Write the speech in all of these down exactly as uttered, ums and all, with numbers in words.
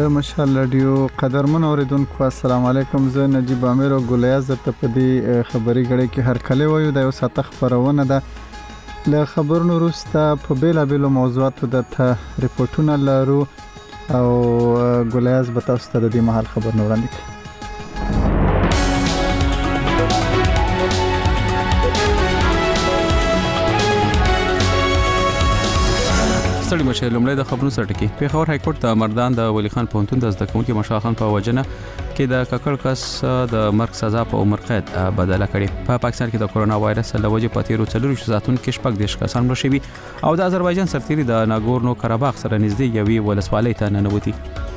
د مشال رادیو قدرمن اوریدونکو السلام علیکم. زه نجیب امیر او ګلیاز ته په دې خبري غړي کې هر کله وایو د یو ساعت خبرونه ده له خبرونو وروسته په بیلا بیلو موضوعاتو د ته ریپورتونه لرو او ګلیاز به تاسو ته د دې محل خبرونه وړاندې کوي. ستړي مشه لومړی د خبرونو سره ټکی. پیښور های کورټ د مردان د ولی خان پوهنتون د زده کوونکي مشال خان په وجنه کې د ککړ کس د مرګ سزا په عمر قید بدله کړې. په پاکستان کې د کرونا وایرس له وجې په تیرو څلورو ساعتونو کې شپږ دیرش کسان مړه شوي او د آذربایجان سرتیري د ناګورنو قرهباغ سره نږدې یوې ولسوالۍ ته ننوتي.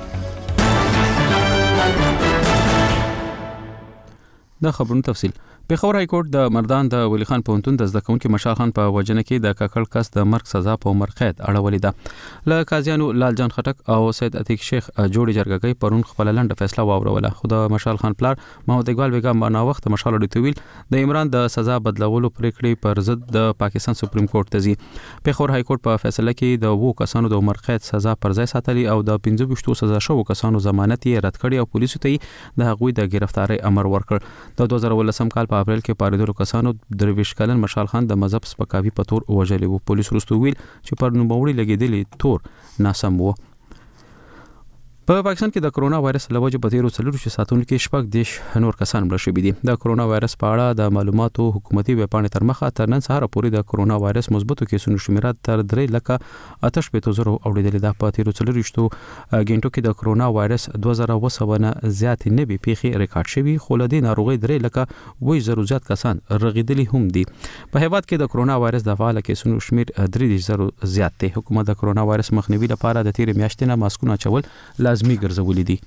د خبرونو تفصیل. پیښور های کورټ د مردان د ولی خان پوهنتون د زده کوونکي مشال خان په وجنه کې د ککړ کس د مرګ سزا په عمر قید اړولې ده. له قاضیانو لال جان خټک او سید عتیق شیخ جوړی جرګه پرون خپل لنډه فیصله واوروله. خو د مشال خان پلار محمد اقبال بیگم باندې وخت مشال ډیټویل د عمران د سزا بدلولو پریکړې پر ضد د پاکستان سپریم کورټ ته ځي. پیښور های کورټ په فیصله کې د وو کسانو د عمر قید سزا پر ځای ساتلی او د پنځه ویشت سزا شوو کسانو ضمانت یې رد کړی او پولیسو ته د هغوی د گرفتاری امر ورکړ. د دوه زره ولسم کال په اپریل کې پاریدلو کسانو درویش کلن مشال خان د مذهب سپکاوي په تور وژلی وو. پولیس وروسته ویل چې پر نوموړي لګیدلی تور ناسم وو. په پاکستان کې د کرونا وایرس له وجې په تیرو څلورو ساعتونو کې شپږ دیرش نور کسان مړه شوي دي. د کرونا وایرس په اړه د معلوماتو حکومتي ویبپاڼې تر مخه تر نن سهار پورې د کرونا وایرس مثبتو کیسونو شمیره تر درې لکه اته شپېته زره اوریدلې ده. په تیرو څلورو غنټو کې د کرونا وایرس دوه زره اوه سوه نه زیات نوي پیښې ریکارډ شوي خو له دې ناروغۍ درې لکه اووه زره زیات کسان رغیدلي هم دي. په هیواد کې د کرونا وایرس د فعال کیسونو شمیر درې دیرش زره زیات دی. حکومت د کرونا وایرس مخنیوي لپاره د تیر میاشتې نه ماسکونه اچول لازمي ګرځولي دي.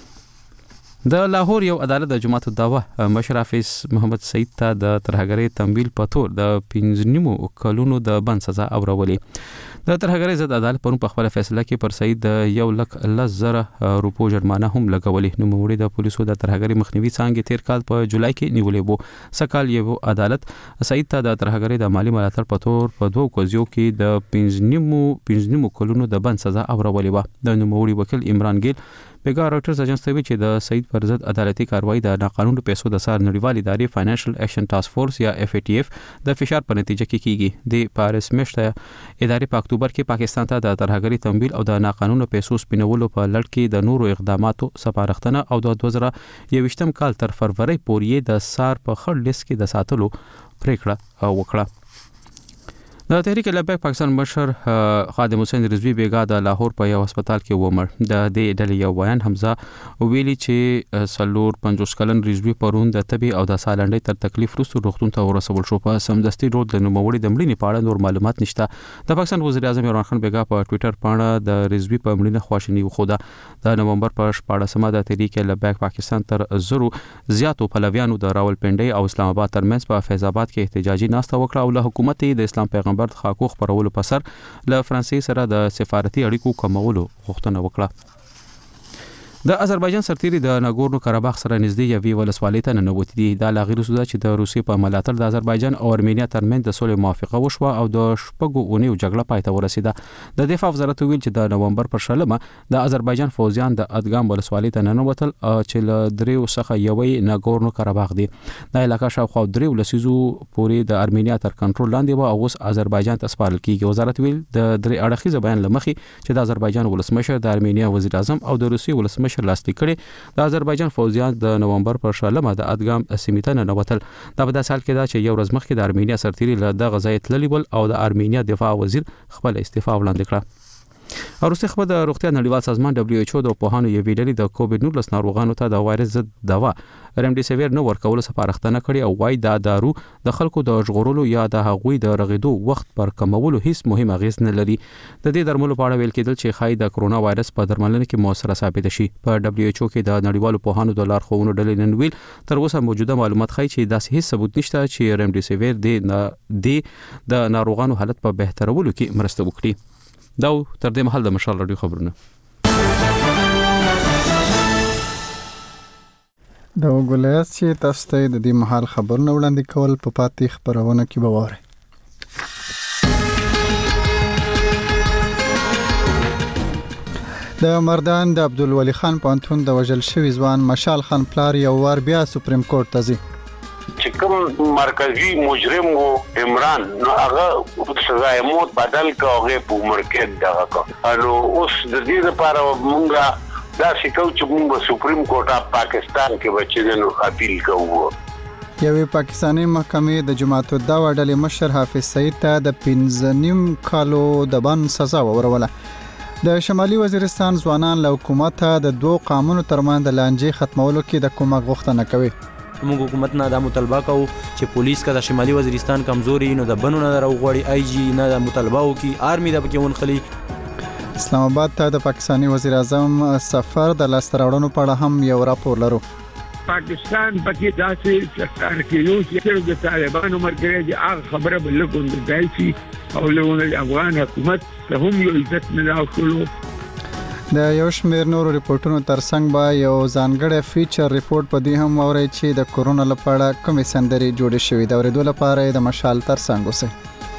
د لاهور یو عدالت د جماعت الدعوه مشر حافظ محمد سعید ته د ترهګرۍ تمویل په تور د پنځه نیمو کلونو د بند سزا اورولې. د ترهګرۍ ضد عدالت پرون په خپل فیصله کې پر سعید د یو لک لس زره روپو جرمانه هم لګولې. نوموړي د پولیسو د ترهګرۍ مخنیوي څانګې تیر کال په جولای کې نیولې وو. سکال یو عدالت سعید ته د ترهګرۍ د مالی ملاتړ په تور په دوه قضیو کې د پنځه نیمو پنځه نیمو کلونو د بند سزا اورولې و. د نوموړي وکیل عمران ګیل بیګا راټرز اجنس ته وی چې د سعید پر ضد عدالتي کاروایی د ناقانونه پیسو د سار نړیوال ادارې فاینانشل ایکشن ټاسک فورس یا اف ای ټی اف د فشار په نتیجه کې کیږي. د پاریس میشته ادارې په اکتوبر کې پاکستان ته د ترهګرۍ تمویل او د ناقانونه پیسو سپینولو په لړ کې د نورو اقداماتو سپارښتنه او د دوه زره یوویشتم کال تر فروری پورې د سار په خړ لیست کې د ساتلو پریکړه وکړه. د تحریک لبیک پاکستان مشر خادم حسین رضوی بیګا د لاهور په یو هسپتال کې ومړ. د دې ډلې یو بیان حمزه ویلي چې سلور پنځوس کلن رضوی پرون د طبي او د سالنډۍ تر تکلیف وروسته روغتون ته ورسول شو. په سمدستي ډول د نوموړي د مړینې په اړه نور معلومات نشته. د پاکستان وزیر اعظم عمران خان بیګا په ټوئیټر باندې د رضوی په مړینه خواشیني وښوده. د نومبر په شپاړسمه د تحریک لبیک پاکستان تر زرو زیاتو پلویانو د راولپنډۍ او اسلام آباد ترمنځ په فیض آباد کې احتجاجي ناسته وکړه او له حکومت د اسلام پیغمبر خاکو خبرولو په سر له فرانسې سره د سفارتي اړیکو کمولو غوښتنه وکړه. د آذربایجان سرتیري د ناګورنو قرهباغ سره نږدې یوې ولسوالۍ ته ننوتي دي. دا لا غیر سوده چې د روسیې په ملاتړ د آذربایجان او ارمینیا ترمنځ د صلح موافقه وشوه او د شپږو اونیو جګړه پای ته ورسیده. د دفاع وزارت ویل چې د نومبر پر شلمه د آذربایجان فوجیان د ادګام ولسوالۍ ته ننوتل چې له دریو څخه یوې ناګورنو قرهباغ دی. د علاقې شاوخوا دریو لسیزو پورې د ارمینیا تر کنټرول لاندې و او اوس آذربایجان ته سپارل کیږي. وزارت ویل د درې اړخیز بیان لمخې چې د آذربایجان ولسمشر د ارمینیا وزیر اعظم او د روسیې ولسمشر لاسلیک کړي د آذربایجان فوجیان د نومبر پر شلمه د ادګام سیمې ته ننوتل. دا په داسې حال کې ده چې یو ورځ مخکې د ارمینیا سرتیري له دغه ځای تللي ول او د ارمینیا دفاع وزیر خپل استعفا وړاندې کړه. وروسته خبر د روغتیا نړیوال سازمان دبليو ایچ او د پوهانو یو ویډیو د کووډ نولس ناروغانو ته د وایرس ضد دوا رمډیسیویر نو ورکول سپارښتنه کړې او وايي دا دارو د خلکو د ژغورلو یا د هغوی د رغیدو وخت پر کمولو هیڅ مهم اغیز نه لري. د دې درملو په اړه ویل کېدل چې خای د کرونا وایرس په درملنه کې موثره ثابت شي. په دبليو ایچ او کې د نړیوالو پوهانو د لارښوونو ډلې نن ویل تر اوسه موجوده معلومات ښيي چې داسې هیڅ ثبوت نشته چې رمډیسیویر د د ناروغانو حالت په بهترولو کې مرسته وکړي. دا تر دې مهال د مشال رادیو خبرونه. دا وګورئ چې تاسو ته د دې مهال خبرونه وړاندې کول په پاتې خبرونه کې به وره. د مردان د عبدالولي خان پوهنتون د وژل شوي ځوان مشال خان پلار یو وار بیا سپریم کورټ ته ځي. چې کوم مرکزی مجرم وو عمران نو هغه سزا موت بدل کا هغه په عمر کې دغه کا نو اوس د دې لپاره مونږه دا شکو چې مونږ سپریم کورټ اف پاکستان کې بچینو اپیل کوو. یوې پاکستاني محکمې د جماعت الدعوه ډلې مشر حافظ سعید ته د پنځه نیم کالو د بند سزا وروله. د شمالي وزیرستان ځوانان له حکومت د دوه قانونو ترمنځ د لانجې ختمولو کې د کومک غوښتنه کوي. موږ حکومت نه د مطالبه کوو چې پولیس کا د شمالي وزیرستان کمزوري نو د بنو نه راوغړي آی جی نه د مطالبه وکي آرمي د پکې ونخلي. اسلام آباد ته د پاکستاني وزیر اعظم سفر د لاسته راوړنو په اړه هم یو راپور لرو. پاکستان پکې داسې څرګند کیږي چې د طالبانو مرګري د هغه خبره بل کوم دایي او له افغان حکومت ته هم یو عزت نه راوړلو. د یو شمېر نورو ریپورتونو ترڅنګ به یو ځانګړی فیچر ریپورت په دې هم اوري چې د کورونا لپاره کومې سندري جوړې شوې د اوریدو لپاره د مشال ترڅنګ اوسئ.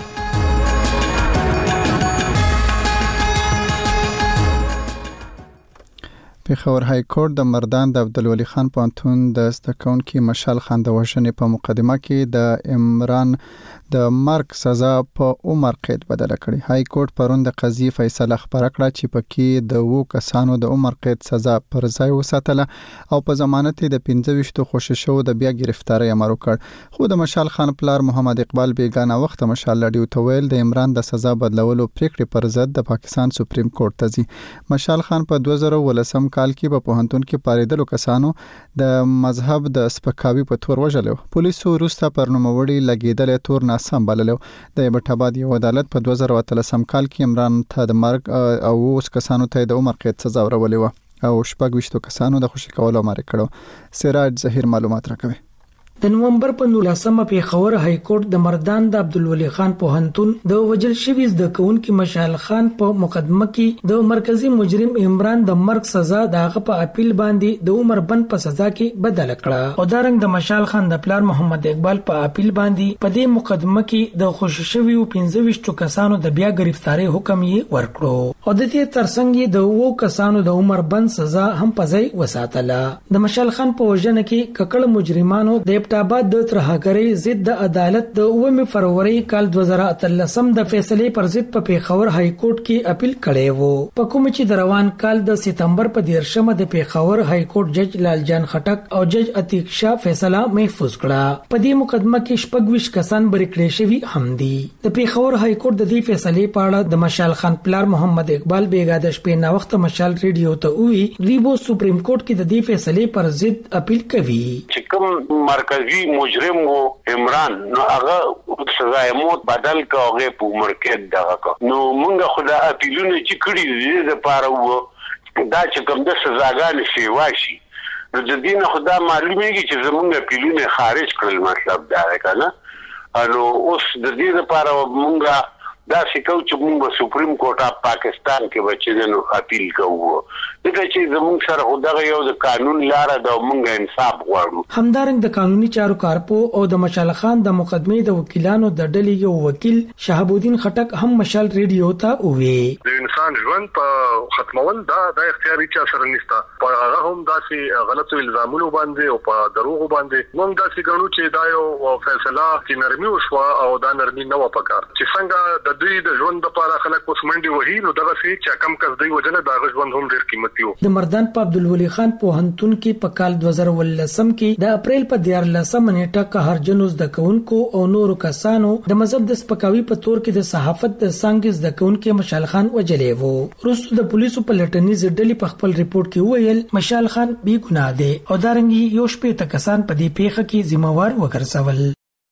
پیښور های کورټ د مردان د عبدالولي خان پوهنتون د زده کوونکي مشال خان د وژنې په مقدمه کې د عمران د مرګ سزا په عمر قید بدله کړې. های کورټ پرون د قضیې فیصله خبره کړه چې پکې د وو کسانو د عمر قید سزا پر ځای وساتله او په ضمانت د پنځه ویشت خوشی شو د بیا گرفتاری امر وکړ. خو د مشال خان پلار محمد اقبال بیگانه وخت مشال لډیو تویل د عمران د سزا بدلولو پریکړې پر ضد د پاکستان سپریم کورټ ته ځي. مشال خان په دوه زره ولسم کال کې په پوهنتون کې پاریدلو کسانو د مذهب د سپکاوي په تور وژلو. پولیسو وروسته پر نوموړي لګیدل تور ناسم بللو. د ایبټاباد یو عدالت په دوه زره اتلسم کال کې عمران ته د مرګ او اوس کسانو ته د عمر قید سزا ورولې و او شپږ ویشت کسانو د خوشي کولو امر کړو. سراج ظهیر معلومات راکوي. د نومبر په نولسمه پیښور های کورټ د مردان د عبدالولي خان پوهنتون د وژل شوي زده کوونکي مشال خان په مقدمه کې د مرکزی مجرم عمران د مرګ سزا دغه په اپیل باندې د عمر بند په سزا کې بدل کړه. او دارنګ د مشال خان د پلار محمد اقبال په اپیل باندې په دې مقدمه کې د خوشی شوي پنځه ویشت کسانو د بیا گرفتاری حکم یې ورکړو. او د دې ترڅنګ د وو کسانو د عمر بند سزا هم په ځای وساتله. د مشال خان په وژنه کې ککړ مجرمانو د ایبټاباد د ترهګرۍ ضد د عدالت د اووه فروری کال دوه زره اتلسم د فیصلې پر ضد په پیښور های کورټ کې اپیل کړی وو. په کوم چې د روان کال د سپتمبر په دیرشمه د پیښور های کورټ جج لال جان خټک او جج عتیق شاه فیصله محفوظ کړه. په دې مقدمه کې شپږ ویشت کسان بری کړی شوي هم دي. د پیښور های کورټ د دې فیصلې په اړه د مشال خان پلار محمد اقبال بیګا د شپې نا وخت مشال ریډیو ته وی ریبو سپریم کورټ کې د دې فیصلې پر ضد اپیل کوي. چې کوم مرکزی مجرم وو عمران نو هغه سزا موت بدل کا هغه په عمر کې دغه کا نو مونږ خدا اپیلونه چې کړی دي د پاره وو دا چې کوم د سزاګانې شي واشي نو د دین خدا معلومیږي چې زمونږ اپیلونه خارج کړل مطلب دا کنه نو اوس د دې لپاره مونږ دا شکو چې مونږ سپریم کورټ اف پاکستان کې بچینو اپیل کوو. دغه چې زمونږ سره خدای یو د قانون لاره د مونږ انصاف غواړو. همدارنګ د قانوني چارو کارپو او د مشال خان د مقدمې د وکیلانو د ډلې یو وکیل شهاب الدین خټک هم مشال ریډیو ته وی د انسان ژوند په ختمول دا د اختیاري چا سره نشته. په هغه هم داسې غلطو الزامونو باندې او په دروغ باندې موږ داسې غنو چې دا یو فیصله چې نرمي وشو او دا نرمي نه و پکار چې څنګه د دوی د ژوند لپاره خلک اوس منډي وهي نو دغه سي چې کم کس دی وجنه دا ژوند هم ډیر قیمتي و. د مردان په عبدالولي خان پوهنتون کې په کال دوه زره ولسم کې د اپریل په دیارلسمه نیټه قهرجنو زده کوونکو او نورو کسانو د مذهب د سپکاوي په تور کې د صحافت د څنګه زده کوونکو مشال خان وجلې وو. وروسته د پولیسو په لټنیز ډلې په خپل ریپورت کې ویل مشال خان بی ګناه دی او دارنګي یو شپې ته کسان په دې پیښه کې ذمہوار وګرځول.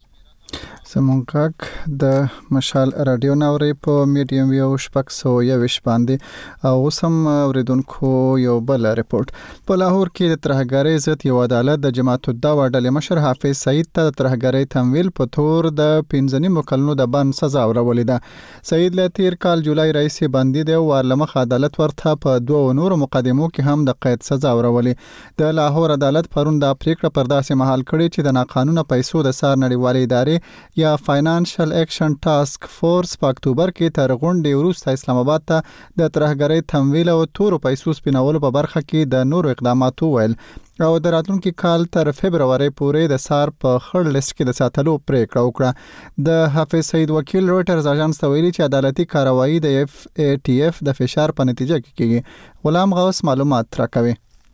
سمونکاک د مشال رادیو ناوري په میډیم یو شپږ سو یوش باندې او سم اوریدونکو یو بل ریپورت. په لاهور کې د ترهګرۍ ضد یو عدالت د جماعت الدعوه ډلې مشر حافظ سعید ته د ترهګرۍ تمویل په تور د پنځه نیم کلونو د بند سزا ورولې ده. سعید له تیر کال جولای رئیس باندې د وارلمخ عدالت ورته په دوه نورو مقدمو کې هم د قید سزا ورولې. د لاهور عدالت پرون د پریکړه پر داسې محل کړی چې د ناقانونه پیسو د سار نړیوالې ادارې یا فاینانشل اکشن ټاسک فورس په اکتوبر کې تر غونډې وروسته اسلام آباد ته د ترهګرۍ تمویل او تورو پیسو سپینولو په برخه کې د نورو اقداماتو ویل او د راتلونکي کال تر فبرवरी پورې د سار په خړ لیست کې د ساتلو پریکړه وکړه. د حافظ سعید وکیل رويټرز اژانس ته ویلي چې عدالتي کاروایی د اف ای ټی اف د فشار په نتیجه کې کیږي. غلام غوث معلومات راکوي.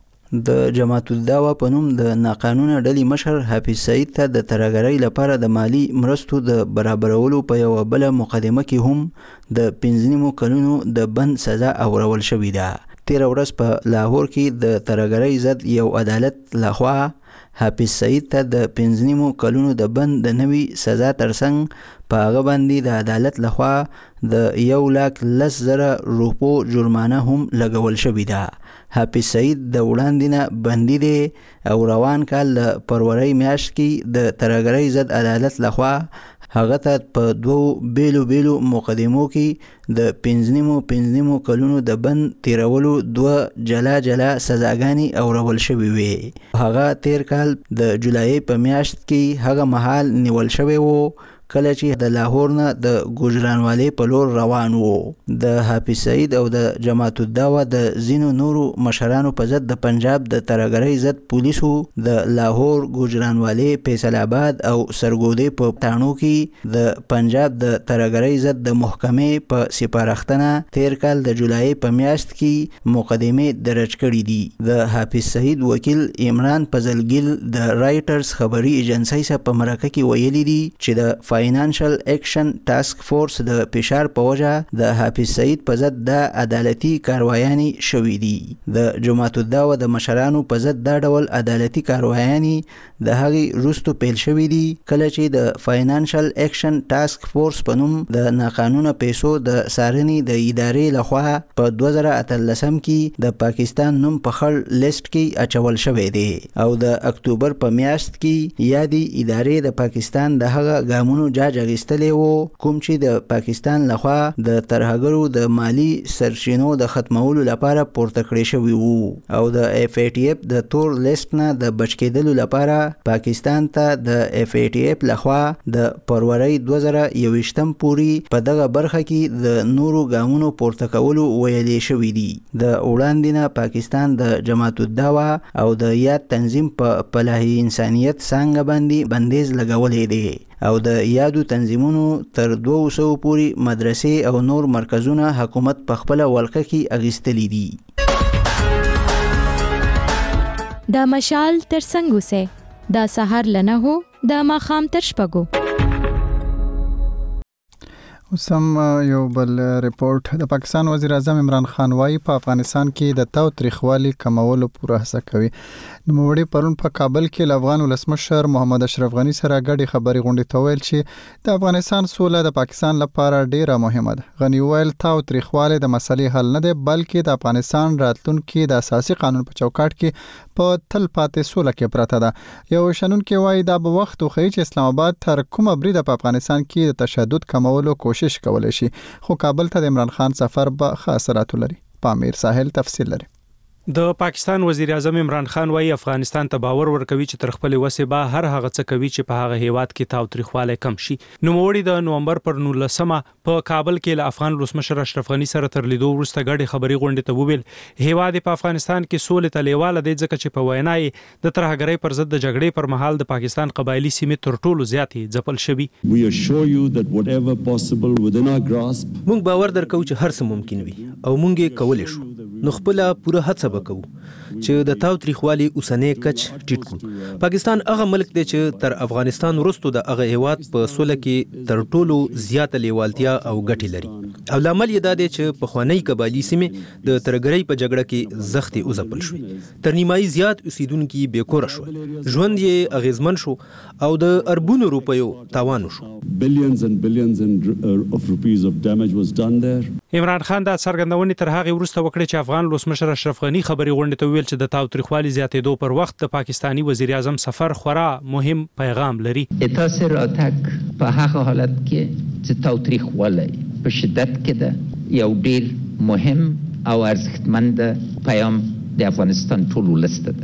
د جماعت الدعوه په نوم د ناقانونه ډلې مشر حافظ سعید ته د ترهګرۍ لپاره د مالی مرستو د برابرولو په یو بل مقدمه کې هم د پنځه کلونو د بند سزا اورول شوې ده. تیر ورځ په لاهور کې د ترهګرۍ ضد یو عدالت لخوا حافظ سعید ته د پنځه کلونو د بند د نوي سزا ترڅنګ په هغه باندې د عدالت لخوا د یو لاک لس زره روپو جرمانه هم لګول شوې ده. حافظ سعید د وړاندې نه بندي دی او روان کال د فروری میاشت کې د ترهګرۍ ضد عدالت لخوا هغه ته په دوو بیلو بیلو مقدمو کې د پنځه پنځه کلونو د بند تیرولو دوه جلا جلا سزاګانې اورول شوې وي. هغه تیر کال د جولای په میاشت کې هغه مهال نیول شوی وو کله چې د لاهور نه د ګوجرانوالي په لور روان وو. د حافظ سعید او د جماعت الدعوه د زینو نورو مشرانو په ضد د پنجاب د ترهګرۍ ضد پولیسو د لاهور، ګوجرانوالي، فیصل آباد او سرګودې په تانو کې د پنجاب د ترهګرۍ ضد د محکمې په سپارښتنه تیر کال د جولای په میاشت کې مقدمه درج کړې دي. د حافظ سعید وکیل عمران فضلګل د رائټرز خبري ایجنسی سره په مرکه کې ویلي دي چې د فاینانشل اکشن ټاسک فورس د فشار په وجه د حافظ سعید په ضد د عدالتي کاروایانې شوې دي. د جماعت الدعوه د مشرانو په ضد دا ډول عدالتي کاروایانې د هغې وروسته پیل شوې دي کله چې د فاینانشل اکشن ټاسک فورس په نوم د ناقانونه پیسو د څارنې د ادارې لخوا په دوه زره اتلسم کې د پاکستان نوم په خړ لیست کې اچول شوی دی او د اکتوبر په میاشت کې یادې ادارې د پاکستان د هغه ګامونو جاج اخیستلی وو کوم چې د پاکستان لخوا د ترهګرو د مالی سرچینو د ختمولو لپاره پورته کړی شوی وو او د اف ای ټی اف د تور لیست نه د بچ کېدلو لپاره پاکستان ته د اف ای ټی اف لخوا د فروری دوه زره یوویشتم پورې په دغه برخه کې د نورو ګامونو پورته کولو ویلې شوی دي. د وړاندې نه پاکستان د جماعت الدعوه او د یاد تنظیم په پلاهي انسانیت څنګه باندې بندیز لګولې دی او د یادو تنظیمونو تر دوه سوه پورې مدرسې او نور مرکزونه حکومت په خپل ولقه کې اغیستلې دي. دا مشال تر څنګه سه دا سحر لنه هو دا ماخام تر شپګو. سم یو بل ریپورت. د پاکستان وزیر اعظم عمران خان وايي په افغانستان کې د تاوتریخوالي کمولو پوره هڅه کوي. نوموړي پرون په کابل کې ل افغان ولسمشر محمد اشرف غني سره ګډي خبري غونډې ته ویل چې د افغانستان سوله د پاکستان لپاره ډیره مهمه ده. غني ویل تاوتریخوالي د مسلې حل نه دی بلکې د افغانستان راتلونکي د اساسي قانون په چوکاټ کې په تل پاتې سوله کې پراته ده. یو شنونکي وايي دا به وخت وخی چې اسلام آباد تر کومه بریده په افغانستان کې د تشدد کمولو کوشش کولای شي خو کابل ته د عمران خان سفر به خاصرات لري. پامیر ساحل تفصیل لري. د پاکستان وزیر اعظم عمران خان وايي افغانستان ته باور ورکوي چې تر خپل وسه به هر هغه څه کوي چې په هغه هیواد کې تاوتریخواله کم شي. نوموړي د نومبر پر نولسمه په کابل کې له افغان ولسمشر اشرف غني سره تر لیدو وروسته ګډي خبري غونډې ته وویل هیواد په افغانستان کې سولې ته لیواله دی ځکه چې په وینای د ترهګرۍ پر ضد د جګړې پر مهال د پاکستان قبایلی سیمې تر ټولو زیاتې ځپل شوي. موږ باور درکو چې هر څه ممکن وي او موږ یې کولای شو. نو خپل پوره هڅه وکړو چې د تاوتریخوالي اوسنۍ کچ ټیټ کړو. پاکستان هغه ملک دی چې تر افغانستان وروسته د هغه هیواد په سوله کې تر ټولو زیاته لیوالتیا او ګټې لري او لامل یې دا دی چې په خوانی قبایلی سیمې د ترهګرۍ په جګړه کې زختې وځپل شوې. تر نیمایي زیات اوسیدونکي بې کوره شول، ژوند یې اغیزمن شو او د اربونو روپیو تاوان شو. عمران خان دا څرګندونې تر هغه وروسته وکړې چې افغان ولسمشر اشرف غني خبري غونډې ته ویل چې د تاوتریخوالي زیاتېدو پر وخت د پاکستانی وزیر اعظم سفر خورا مهم پیغام لري. تاسو راتګ په هغه حالت کې چې تاوتریخوالی په شدت کې ده یو ډیر مهم او ارزښتمند پیغام د افغانستان ټول ولست ده.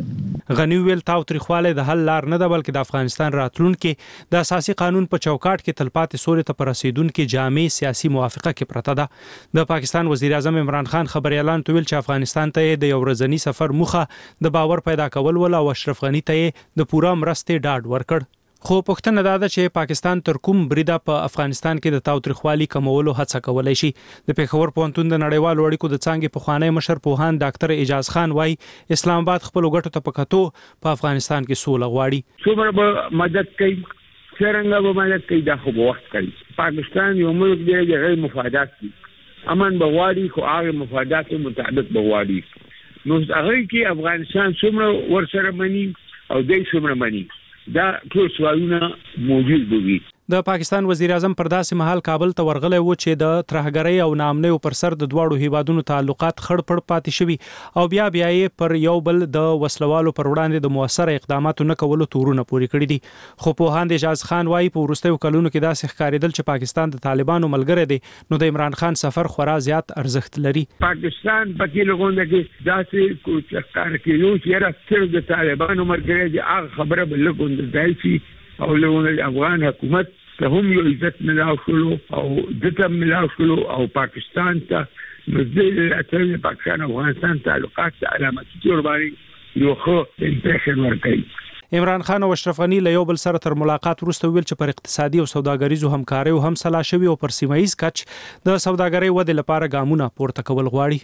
غنی ویل تاوتریخواله د حل لار نه ده بلکې د افغانستان راتلونکي د اساسي قانون په چوکاټ کې تلپاتې سولې ته پر رسیدونکو جامع سیاسي موافقه کې پرته ده. د پاکستان وزیر اعظم عمران خان خبري اعلان ویل چې افغانستان ته د یو ورځنی سفر موخه د باور پیدا کول ول او اشرف غنی ته د پوره مرستې ډاډ ورکړ. خو پښتنه دا ده چې پاکستان تر کوم بریده په افغانستان کې د تاوتریخوالي کمولو هڅه کولای شي. د پیښور پوهنتون د نړیوالو اړیکو د څانګې پخوانی مشر پوهان ډاکټر اعجاز خان وايي اسلام آباد خپل ګټو ته پکاتو په افغانستان کې سوله غواړي. څومره به مدد کوي څنګه به مدد کوي دا خو به وخت کوي. پاکستان یو ملک دی چې غیر مفادات دي امن به غواړي خو هغه مفادات مطابق به غواړي. نو هغه کې افغانستان څومره ورسره مني او دوی څومره مني دا ټول سوالونه موجود دي. د پاکستان وزیر اعظم پر داسې مهال کابل ته ورغلی و چې د ترهګرۍ او ناامنۍ پر سر د دواړو هیوادونو تعلقات خړ پړ پاتې شوي او بیا بیا یې پر یو بل د وسلوالو پر وړاندې د موثر اقداماتو نه کولو تورونه پوري کړی دي. خو پوهاند اعجاز خان وايي په وروستیو کلونو کې داسې ښکارېدل چې پاکستان د طالبانو ملګری دی نو د عمران خان سفر خورا زیات ارزښت لري. پاکستان پکې لګونده کې داسې کوڅه کار کوي چې راځي د طالبانو ملګری دی هغه خبره بل لګونده دی چې او لګونده افغان حکومت ته هم یو عزت ملاو شلو او دته ملاو شلو او پاکستان ته مزید اتل پاکستان افغانستان تعلقات علامتي جوړ باندې یو خو امپریشن ورکړي. عمران خان او اشرف غنی له یو بل سره تر ملاقات وروسته ویل چې پر اقتصادي او سوداګریزو همکارۍ هم سلا شوي او پر سیمایي کچ د سوداګرۍ ودې لپاره ګامونه پورته کول غواړي.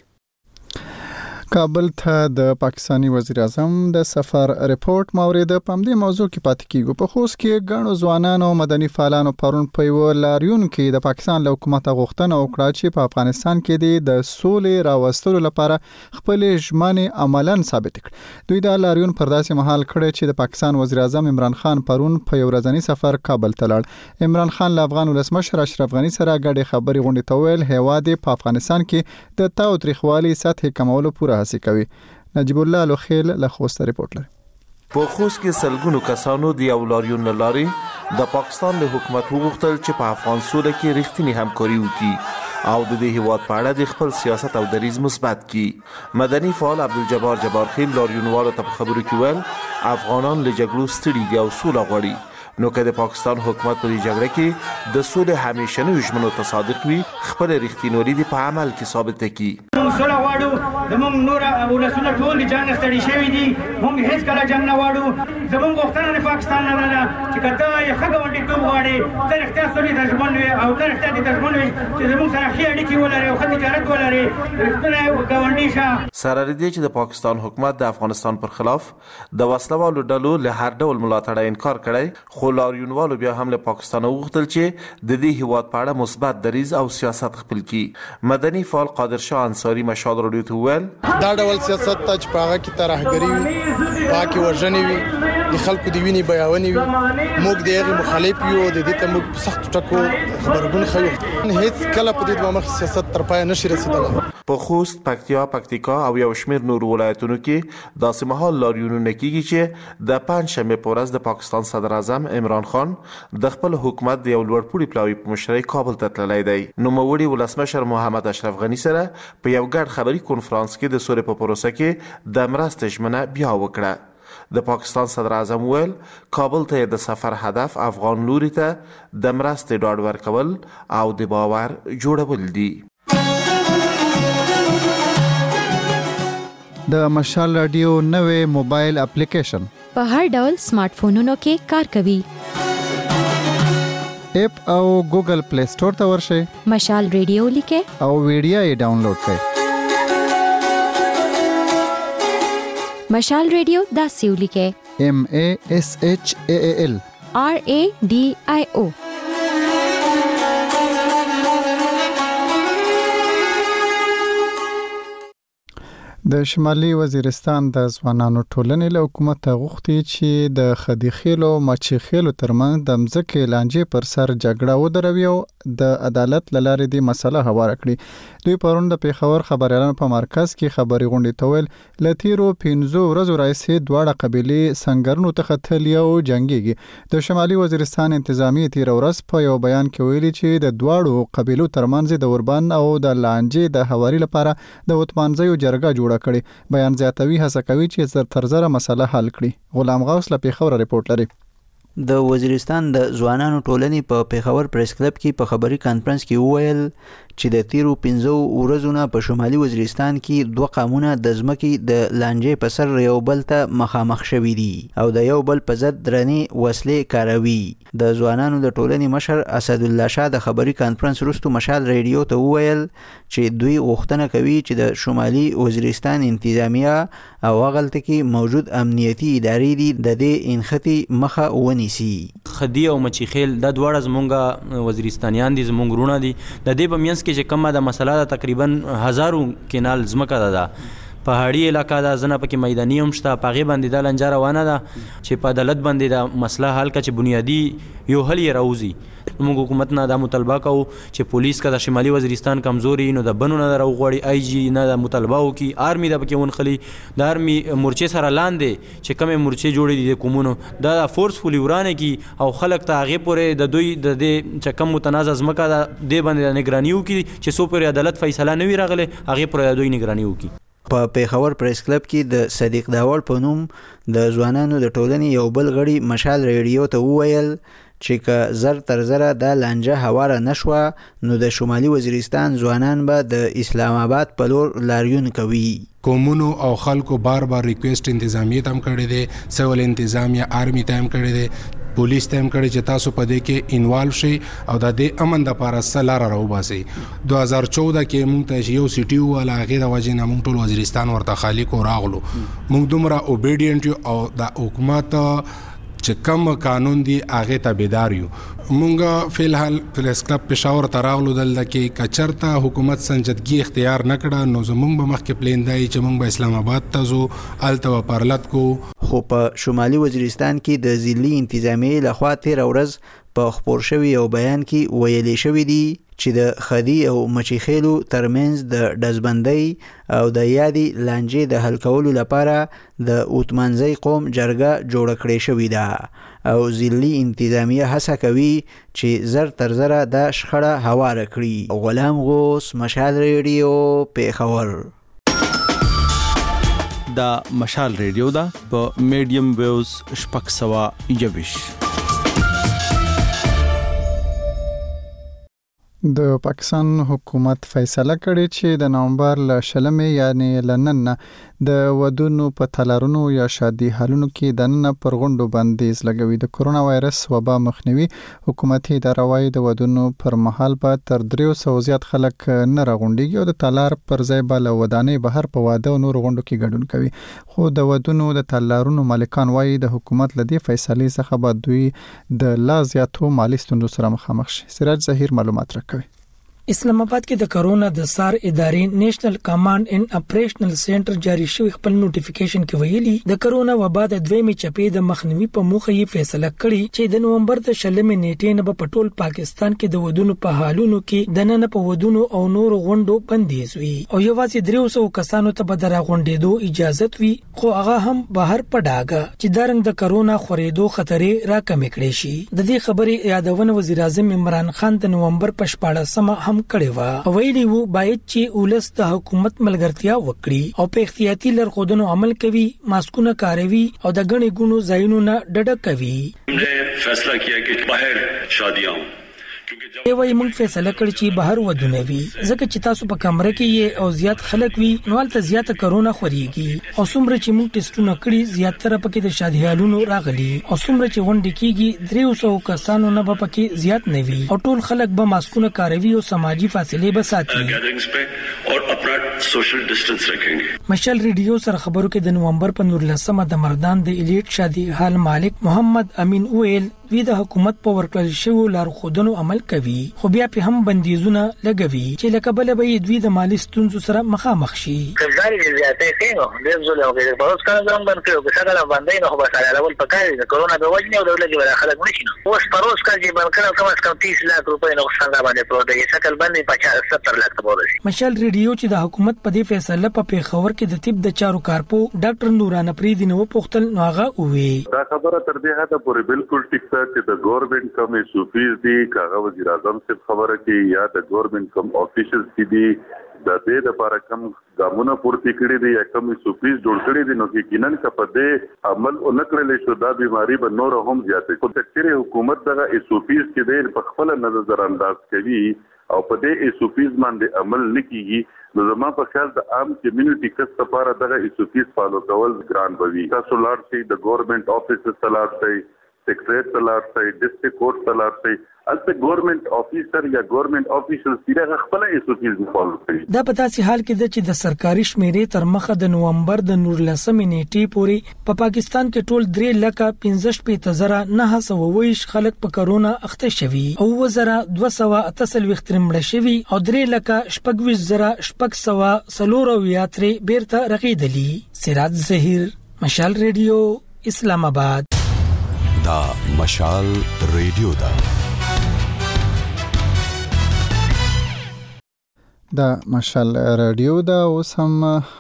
کابل ته د پاکستانی وزیر اعظم د سفر ریپورت مورید په همدې موضوع کې پاتې کیږو. په خوست کې ګڼو ځوانانو او مدني فعالانو پرون په یو لاریون کې د پاکستان له حکومت غوښتنه وکړه چې په افغانستان کې د سولې راوستلو لپاره خپل ژمنې عملاً ثابت کړي. دوی دا لاریون پر داسې مهال کړی چې د پاکستان وزیر اعظم عمران خان پرون په یو ورځنی سفر کابل ته لاړ. عمران خان له افغان ولسمشر اشرف غنی سره ګډې خبرې غونډې ته ویل هیواد په افغانستان کې د تاوتریخوالي سطح کمولو پوره هڅه کوي. نجیب الله لوخیل له خوست ریپورت لري. په خوست کې سلګونو کسانو د یو لاریون لاري د پاکستان له حکومت وغوښتل چې په افغان سوله کې رښتینی همکاري وکړي او د دې هیواد په اړه د خپل سیاست او دریځ مثبت کړي. مدني فعال عبدالجبار جبارخیل لاریونوالو ته په خبرو کې ویل افغانان له جګړو ستړي دي او سوله غواړي. نو که د پاکستان حکومت په دې جګړه کې د سولې همیشنی ژمنو ته صادق وي خپل رښتینولي د په عمل کې ثابت کړي. سوله غواړو زموږ نور ولسونه ټول جنګ ستړي شوي دي موږ هیڅ کله جنګ نه غواړو. زموږ غوښتنه د پاکستان نه ده چې کته یې ښه ګاونډیتوب غواړي ته رښتیا سولې ته ژمن وي او ته رښتیا دې ته ژمن وي چې زموږ سره ښې اړیکې ولري او ښه تجارت ولري رښتینی ګاونډي شه. سره دې چې د پاکستان حکومت د افغانستان پر خلاف د وسلوالو ډلو له هر ډول ملاتړ انکار کړی خو لاریونوالو بیا هم له پاکستان وغوښتل چې د دې هیواد په اړه مثبت دریځ او سیاست خپل کړي. مدني فعال قادر شاه انصاری مشال رادیو ته ویل دا ډول سیاست ته چې په هغه کې ترهګري وي پاکي وژنې وي د خلکو د وینې بیاونې وي موږ د هغې مخالف یو د دې ته موږ په سختو ټکو خبرګون ښیو هیڅ کله په دې دوه مخې سیاست تر پایه نشي رسېدلی. په خوست پکتیا پکتیکا او یو شمېر نور ولایتونو کې داسې مهال لاریونونه کیږي چې د پنجشنبې په ورځ د پاکستان صدر اعظم عمران خان د خپل حکومت د یو لوړپوړي پلاوي په مشرۍ کابل ته تللی دی. نوموړي ولسمشر محمد اشرف غني سره په یو ګډ خبري کنفرانس کې د سولې په پروسه کې د مرستې ژمنه بیا وکړه. د پاکستان صدر اعظم ویل کابل ته د سفر هدف افغان لوري ته د مرستې ډاډ ورکول او د باور جوړول دي. د مشال رادیو نوې موبایل اپلیکیشن په هر ډول سمارټ فونونو کې کار کوي. اپ او ګوګل پلی سٹور ته ورشئ مشال رادیو لیکه او ویډیو یې ډاونلوډ کړئ. مشال رادیو دا سیو لیکه M A S H A A L R A D I O. د شمالي وزیرستان د ځوانانو ټولنې له حکومت غوښتي چې د خديخیلو مچخیلو ترمنځ د مځکې لانجې پر سر جګړه ودروي او د عدالت لاره دې مسله هواره کړي. دوی پرون د پیښور خبريالانو په مرکز کې خبري غونډې تول لتیرو پینزو ورځو راځي دواړه قبيله سنگرونو ته خطل یو جنگيږي. د شمالي وزیرستان انتظامی تیر ورځ په یو بیان کې ویلي چې د دواړو قبيلو ترمنځ د اوربان او د لانجې د هواري لپاره د وتمانځيو جرګه جوړه جوړه کړې. بیان زیاتوي هڅه کوي چې زر تر زره مسله حل کړي. غلام غوث له پیښور ریپورت لري. د وزیرستان د ځوانانو ټولنې په پیښور پریس کلب کې په خبري کانفرنس کې وویل چې د تیرو پنځو ورځو نه په شمالي وزیرستان کې دوه قامونه د ځمکې د لانجې په سر یو بل ته مخامخ شوي دي او د یو بل په ضد درنې وسلې کاروي. د ځوانانو د ټولنې مشر اسد الله شاه د خبري کانفرنس وروسته مشال ریډیو ته وویل چې دوی غوښتنه کوي چې د شمالي وزیرستان انتظامیه او هغلته کې موجود امنیتي ادارې دي د دې انختی مخه ونیسي. خدی او مچیخیل د دواړه زمونږ وزیرستانیان دي، زمونږ رونه دي. د دې په منځ کې چې کومه د مسله ده تقریبا هزارو کینال ځمکه ده ده پهاړي علاقه ده، زنه پکې میداني هم شته، په هغې باندې دا لنجه روانه ده چې په عدالت باندې د مسله حل کړه چې بنیادي یو حل یې راوځي. موږ حکومت نه دا مطالبه کوو چې پولیس که د شمالي وزیرستان کمزوري نو د بنو نه راوغواړي، آی جي نه د مطالبه وکړي، آرمي د پکې ونخلي، د آرمي مورچې سره لاندې چې کومې مورچې جوړې دي د قومونو دا د فورسفولي ورانه کړي او خلک ته هغې پورې د دوی د دې چې کوم متنازع ځمکه ده دې باندې نګراني وکړي چې څو پورې عدالت فیصله نه وي راغلی هغې پورې د دوی نګراني وکړي. په پیښور پریس کلب کې د صدیق داوړ په نوم د ځوانانو د ټولنې یو بل غړي مشال ریډیو ته وویل چې که زر تر زره د لانجه هواره نشوه نو د شمالي وزیرستان ځوانان به د اسلام آباد په لور لاریون کوي. قومونو او خلکو بار بار ریکویسټ انتظامیه ته هم کړی دی، سیول انتظامیه آرمی ته هم کړی دی، پولیس ته هم کړی چې تاسو په دې کې انوالو شئ او د دې امن دپاره څه لاره راوباسئ. دوه هزار چوده کې موږ ته یو سیټي وواله، هغې د وجې نه موږ ټول وزیرستان ورته خالي کو راغلو. موږ دومره اوبیډینټ یو او د حکومت چې کوم قانون دی هغې ته بیدار یو. مونږ فی الحال پریس کلب پېښور ته راغلو، دلته کې که چېرته حکومت سنجیدګي اختیار نه کړه نو زمونږ به مخکې پلین دی چې مونږ به اسلام آباد ته ځو، هلته به پرلت کو. خو په شمالي وزیرستان کې د ضلعي انتظامیې لخوا تېره ورځ په خپور شوي یو بیان کې ویلې شوي دي چې د خدي او مچیخیلو ترمنځ د ډزبندۍ او د یادې لانجې د حل کولو لپاره د اوتمنځي قوم جرګه جوړه کړې شوې ده او ضلعي انتظامیه هڅه کوي چې زر تر زره د شخړه هواره کړي. غلام غوث، مشال ریډیو، پیښور. دا مشال ریډیو ده په میډیم ویوز شپږ سوه یوویشت. د پاکستان حکومت فیصله کړې چې د نومبر ل شلمې یعنی لنن د ودونو په تلارونو یا شادي حالونو کې د نن پر غونډو بندیز لګوي. د کرونا وایرس وبا مخنیوي حکومتي اداره وايي د ودونو پر مهال به تر دریو سوو زیات خلک نه راغونډيږي او د تالار پر ځای به له ودانۍ بهر په واده او نور غونډو کې ګډون کوي. خو د ودونو د تلارونو مالکان وايي د حکومت له دې فیصلې څخه به دوی د لا زیاتو مالي ستونزو سره مخامخ شي. سراج ظهیر معلومات راکوي. اسلام آباد کې د کرونا د سار ادارې نېشنل کمانډ اینڈ اپریشنل سنټر جاری شوی خپل نوټیفیکیشن کې ویلي د کرونا وبا د دویمې چپې د مخنیوي په موخه یې فیصله کړې چې د نومبر د شلمې نیټې نه په ټول پاکستان کې د ودونو په حالونو کې د نن په ودونو او نور غونډو بندیز وي او یوازې دریو سوو کسانو ته به درا غونډېدو اجازه وي، خو هغه هم بهر پډاګه چې دارنګ د کرونا خورېدو خطرې را کمې کړې شي. د دې خبرې یادونه وزیر اعظم عمران خان د نومبر په شپاړسمه کړي و. ویلي وو باید چې ولس د حکومت ملګرتیا وکړي او په احتیاطي لارښودونو عمل کوي، ماسکونه کاروي او د غني ګونو ځایونو نه ډډه کوي. हमने फैसला किया कि बाहर शादियां ای وای موږ فیصله کړی چې بهر ودونه وي ځکه چې تاسو په کمره کې او زیات خلک وي نو البته زیاته کرونا خوريږي او څومره چې موږ ټیسټونه کړی زیاتره پکې د شادي حالونو راغلي او څومره چې ونډه کېږي دریو سوو کسانو نه به پکې زیات نه وي او ټول خلک به ماسکونه کاروي او سماجی فاصله به ساتي और अपना सोशल डिस्टेंस रखेंगे. مشال ریډیو سره خبرو کې د نومبر په نورلسمه د مردان د الیټ شادي حال مالک محمد امین اویل وی د حکومت په ورکړل شوی لارښودنو عمل کوي خو بیا په هم بندیزونه لګوي چې لکه بل به دوی د مالی ستونزو سره مخامخ شي. کله چې زیاتې کېنو د زولو کې په اوس کله ځم باندې یو څه کله باندې نو به سره اول پکای د کرونا د وجې او دولت کې خلک نشي نو اوس پروس کله باندې کله کم از کم تیس لک روپۍ نو څنګه باندې پروت دی شکل باندې پچاس ستر لک پورې. مشال ریډیو چې د حکومت په دې فیصله په پیښور کې د طب د چارو کارپو ډاکټر نورانه پریدي نو پوښتل نو هغه وی دا خبره تر دې حده پورې بالکل ټیک ده چې د ګورنمنت کوم ایشوز دي کاغه وزیر اعظم سے خبره کی یا د ګورنمنت کوم افیشلز دي د دې لپاره کم ګامونه پورته کړی دي یا کم سوپیس جوړ کړی دي نو یقینا کپه دې عمل اونکړل شو دا بیماری به نور هم زیاتې کو تکثیر حکومت دغه سوپیس کې د په خپل نظر انداز کوي او په دې سوپیس باندې عمل نکېږي نو زما په خیال د عام کمیونټي کس لپاره دغه سوپیس فالو کول ګران بوي تاسو لاړ شئ د ګورنمنت افیس ته لاړ شئ سیکریټریټ ته لاړ شئ ډسټرکټ کورټ ته لاړ شئ البته ګورنمنت افیسر یا ګورنمنت افیشل سیده خپل ایسوپیز فالو کوي دا په تاسو حال کې د چې د سرکاري شمیرې تر مخه د نومبر د نورلسمې نیټې پورې په پا پاکستان کې ټول درې لکه پنځه شپږ زره نه سوه ویش خلک په کرونا اخته شوي او وزره دوه سوه اته څلوېښت مړه شوي او درې لکه شپږ ویشت زره شپږ سوه څلور اویا ترې بیرته رغېدلي. سراج ظهیر، مشال ریډیو، اسلام آباد. دا مشال ریډیو دا دا مشال رادیو دا اوس هم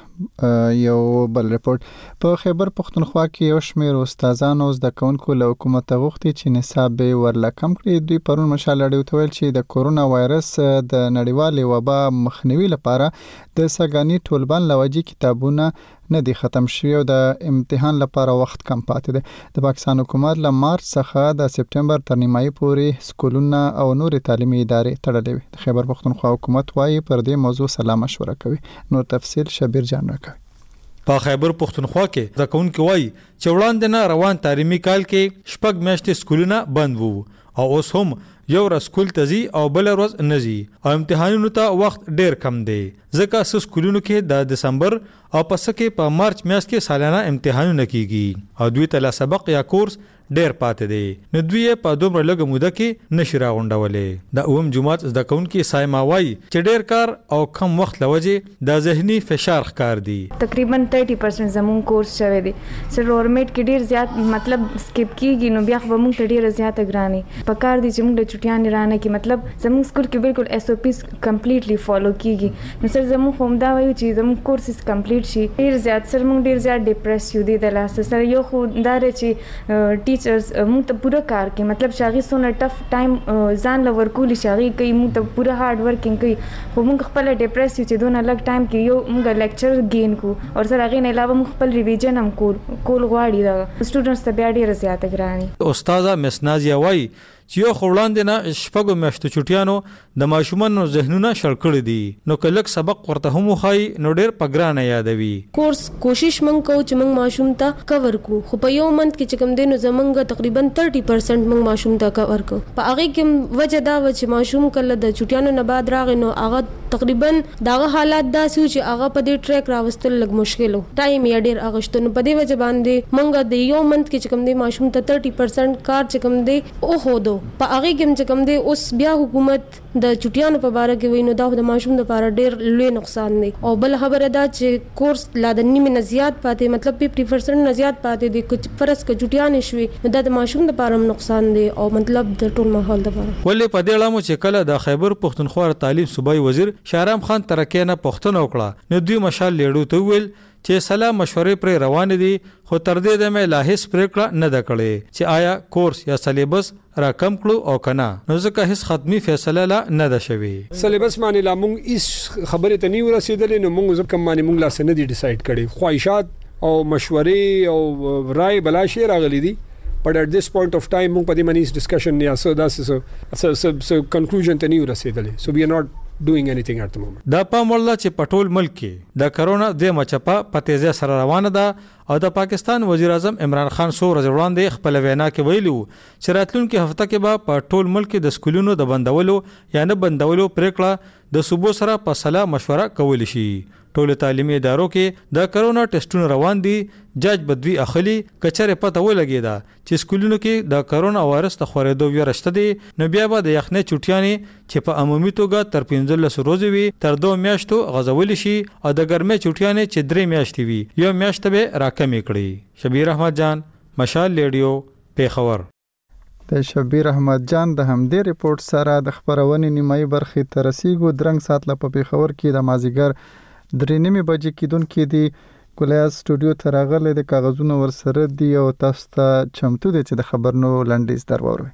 یو بل رپورت په خیبر پختونخوا کې یو شمېر استادانو زده کوونکو له حکومت غوښتي چې نصاب به ورله کم کړي. دوی پرون مشال رادیو ته ویل چې د کورونا وایرس د نړیوالې وبا مخنیوي لپاره د سګانی ټولبان لوجي کتابونه نه دي ختم شوی او د امتحان لپاره وخت کم پاتې دی. د پاکستان حکومت له مارچ څخه د سپټمبر تر نیمایي پورې سکولونه او نور تعلیمي ادارې تړلې وي. د خیبر پختونخوا حکومت وايي پر دې موضوع سلا مشوره کوي. نور تفصیل شبیر جان راکوي. په خیبر پختونخوا کې د کونکو وايي چې وړاندې نه روان تعلیمي کال کې شپږ میاشتې سکولونه بند وو او اوس هم یو ورځ سکول ته ځي او بل ورځ نه ځي او امتحانونو ته وخت ډیر کم دی ځکه چې سکولونو کې د دسمبر او پس کې په مارچ میاشت کې سالانه امتحانونه کیږي او دوی ته لا سبق یا کورس ډیر پاتې دی نو دوی په دومره لږه موده کې نشي راغونډولې. د اوم جمعات زده کوونکي سایما وایي چې ډیر کار او کم وخت لوجه د ذهني فشار ښکار دی. تقریبا تیس پرسنټ زمون کورس شوی دی سر ورمیټ کې ډیر زیات مطلب سکپ کیږي نو بیا خو موږ ډیر زیات ګرانی پکار دي چې موږ د چټیان رانه کې مطلب زمون سکول کې بالکل ایس او پیز کمپلیټلی فالو کیږي نو سر زمون خو دا وایو چې زمون کورسز کمپلیټ شي. ډیر زیات سر موږ ډیر زیات ډیپریس یو دي د لاس سره یو خو دا چې ټیچرز موږ ته پوره کار کوي مطلب شاغي سونه ټف ټایم ځان لور کولی شاغي کوي موږ ته پوره هارد ورکینګ کوي خو موږ خپل ډیپریس چې دونه لګ ټایم کې یو موږ لیکچر گین کو او سره غي نه علاوه موږ خپل ریویژن هم کول کول غواړي دا سټوډنټس ته بیا ډیر زیات ګرانی. استاده مسنازیا وای چې یو خوړاندې نه شپږو میاشتو چټیانو د ماشومانو ذهنونه شړ کړی دي نو کلک سبق ورته هم وخای نو ډیر پګرانه یادوي. کورس کوشش مونږ کوو چې مونږ ماشوم ته کور کو خو په یو منت کې چې کوم دینو زمونږ تقریبا تیس پرسنټ مونږ ماشوم ته کور کو په هغه کې وجه دا و چې ماشوم کله د چټیانو نه بعد راغی نو هغه تقریبا داغه حالات داسې چې هغه په دې ټریک راوستل لګ مشکل ټایم یې ډیر اغشتنو په دې وجه باندې مونږ د یو منت کې چې کوم دی ماشوم ته تیس پرسنټ کار چې کوم دی او هو دو په هغه کې چې کوم دی اوس بیا حکومت د چټیانو په اړه کې ویني دا د ماشوم لپاره ډیر لوی نقصان دی او بل خبره دا چې کورس لا د نیمه نه زیات پاتې مطلب پنځه پرسنټ نه زیات پاتې دی چې فرض ک چټیان شوي دا د ماشوم لپاره نقصان دی او مطلب د ټول ماحول لپاره. ولې په دې اړه چې کله د خیبر پختونخوا تعلیم صوبایي وزیر شهرام خان ترکیه نه پښتنه وکړه نو دوی مشال لیړو ته ویل چې سلا مشورې پر روان دي خو تر دې د مې لاهس پریکړه نه د کړې چې آیا کورس یا سلیبس را کم کړو او کنه نو ځکه هیڅ ختمي فیصله لا نه ده شوی. سلیبس باندې لا مونږ هیڅ خبره ته نه ورسېدلې نو مونږ ځکه باندې مونږ لا سن دي ډیسایډ کړي خواهشات او مشورې او رائے بلا شي راغلي دي but at this point of time مونږ په دې باندې ډسکشن یا so that's so so so, so conclusion ته نه ورسېدلې so we are not doing anything at the moment. دا پام ولله چې پټول ملک کې د کرونا د مچپا په تیزه سره روانه ده او د پاکستان وزیر اعظم عمران خان سو ورځ وړاندې خپل وینا کې ویلو چې راتلونکي هفته کې به په ټول ملک د سکولونو د بندولو یا نه بندولو پریکړه د صوبو سره په سلا مشوره کول شي. ټول تعلیمي ادارو کې د کرونا ټیسټونه روان دي جاج بدوی اخلي کچره پته ولګیدا چې سکولونو کې د کرونا وایرس ته خورېدو ویرشته دي نو بیا به د یخنې چټیانې چې په عمومي توګه تر پنځلس ورځې وي تر دوه میاشتو غځول شي او د ګرمۍ چټیانې چې درې میاشتې وي یو میاشت به راکمې کړي. شبیر احمد جان، مشال ریډیو، پیښور. د شبیر احمد جان د همدې ریپورت سره د خبرونې نیمایي برخې ته رسیږو. درنګ ساعت له په پیښور کې د مازیګر درې نیمې بجې کېدونکې دي. ګولیاز سټوډیو ته راغلی د کاغذونو ورسره دي او تاسو ته چمتو دی چې د خبرونو لنډیز در واوروئ.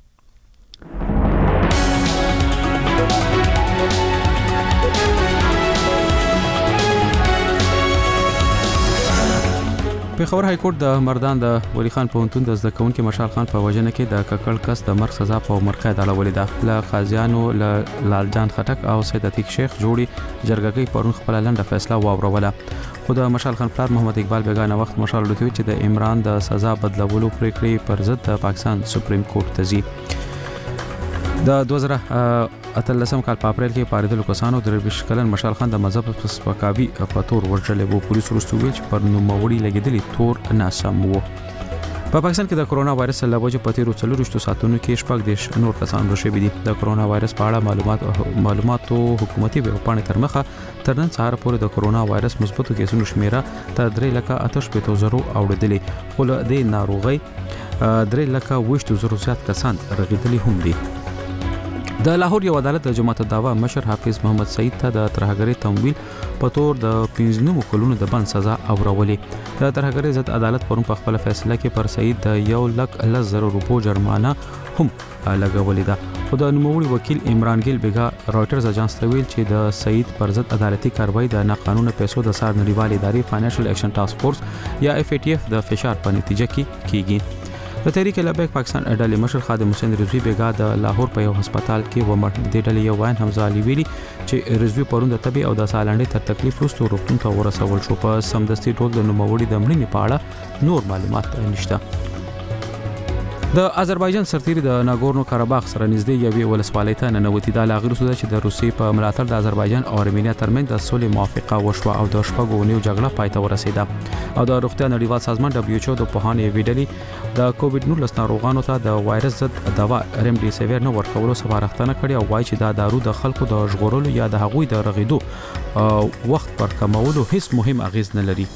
پیښور های کورټ د مردان د ولی خان پوهنتون د زده کوونکي مشال خان په وژنه کې د ککړ کس د مرګ سزا په عمر قید اړولې ده. له قاضیانو له لالجان خټک او سید عتیق شیخ جوړي جرګه پرون خپل لنډه فیصله واوروله. خو د مشال خان پلار محمد اقبال بیگانه وخت مشال لوتوي چې د عمران د سزا بدلولو پریکړې پر ضد د پاکستان سپریم کورټ ته ځي. د دوه زره اتلسم کال په اپریل کې پاریدلو کسانو د رویش کلن مشال خان د مذهب په سپکاوي په تور ورجلې وو. پولیس ورستو ویل چې پر نوموړي لګیدلی تور ناسم وو. په پاکستان کې د کرونا وایرس له وجې په تیرو څلورو ساعتونو کې شپږ دیش نور کسان مړه شوي دي. د کرونا وایرس په اړه معلومات معلوماتو حکومتي ویبپاڼې تر مخه تر نن سهار پورې د کرونا وایرس مثبتو کیسونو شمیره تر درې لکه اته شپېته زرو اوړېدلې. خو له دې ناروغۍ درې لکه اووه زرو زیات کسان رغېدلي هم دي. د لاهور یو عدالت د جماعت الدعوه مشر حافظ محمد سعید ته د ترهګرۍ تمویل په تور د پنځه کلونو د بند سزا اورولې. د ترهګرۍ ضد عدالت پرون په خپل فیصله کې پر سعید د یو لک لس زره روپو جرمانه هم لګولې ده. خو د نوموړي وکیل عمران ګیل بیگا رايټرز اجانس ته ویل چې د سعید پر ضد عدالتي کاروایی د ناقانونه پیسو د سار نړیوال ادارې فاینانشل ایکشن ټاسک فورس یا اف ای ټی اف د فشار په نتیجه کې کیږي. د تحریک لبیک پاکستان ډلې مشر خادم حسین رضوی بیگا د لاهور په یو هسپتال کې ومړ. د ډلې یو وین حمزه علي ویلي چې رضوی پرون د طبي او د سالنډي تر تکلیف وروسته روغتون ته ورسول شو. په سمدستي ډول د نوموړي د مړینې په اړه نور معلومات نشته. د آذربایجان سرتیری د ناګورنو کاراباخ سره نږدې یوې ولسوالۍ ته ننوتي. دا لاغیر سوده چې د روسیې په ملاتړ د آذربایجان او ارمینیا ترمنځ د صلح موافقه وشوه او د شپږو اونیو جګړه پای ته ورسېده. او د روغتیا نړیوال سازمان دبليو ایچ او د پوهانو ویډلې د کووډ نولس ناروغانو ته د وایرس ضد دوا رمډیسیویر نه ورکولو سپارښتنه کړې او وایي چې دا دارو د خلکو د ژغورلو یا د هغوی د رغېدو وخت پر کمولو هیڅ مهم اغیز نه لري.